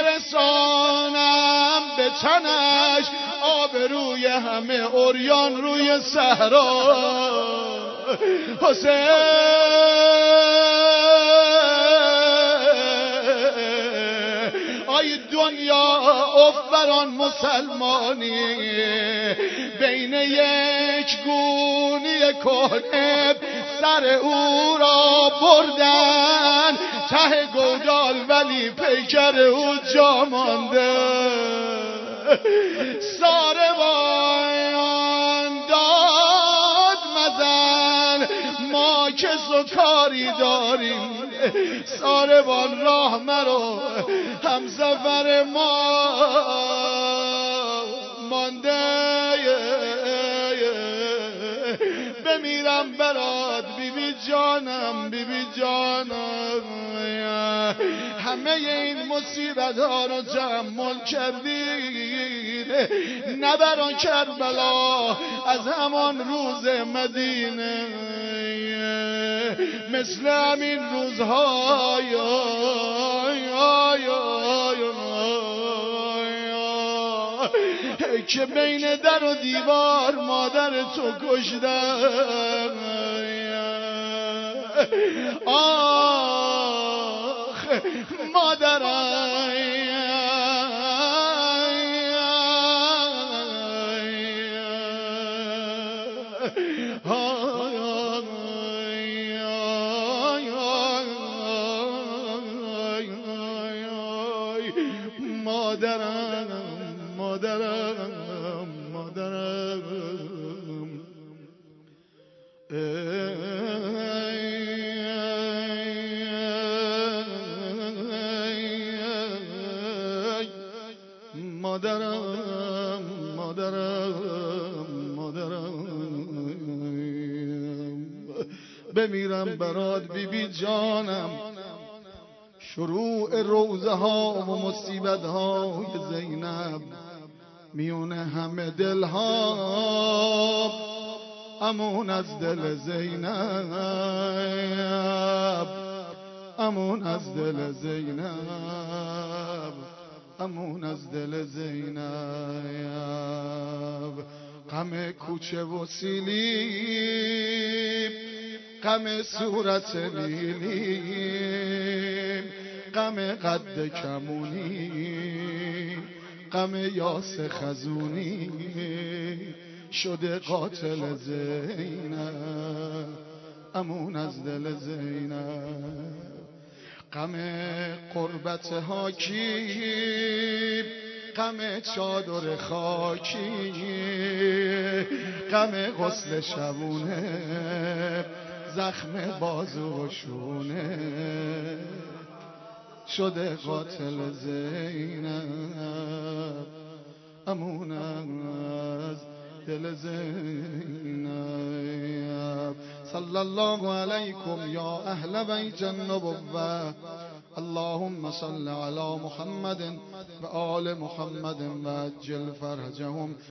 برسانم به تنش آبروی همه عریان روی صحرا حسین آی دنیا افبران مسلمانی بین یک گونی کهنه سر او را بردن ته گودال ولی پیکر او جا مانده ساربان داد مزن ما که کاری داریم ساربان راه مرو هم سفر ما مانده به بمیرم برات بیبی جانم بیبی جانم. همه این مصیبت ها رو تحمل کردید نبران کربلا از همان روز مدینه مثل همین روزهای که بین در و دیوار مادر تو کشتن. آخ مادرم بمیرم برات بیبی جانم. شروع روزه ها و مصیبت های زینب میونه همه دل ها امون از دل زینب، امون از دل زینب، امون از دل زینب. غم کوچه و سیلی، غم صورت لیلی، غم قد کمونی، غم یاس خزونی شده قاتل زینب، امون از دل زینب. غم قربت حاکی، غم چادر خاکی، غم غسل شبونه، زخم بازو و شونه شده قاتل زینب، امون از دل زینب. صلی الله علیکم یا اهل بیت النبوة. اللهم صل علی محمد و آل محمد و عجل فرجهم.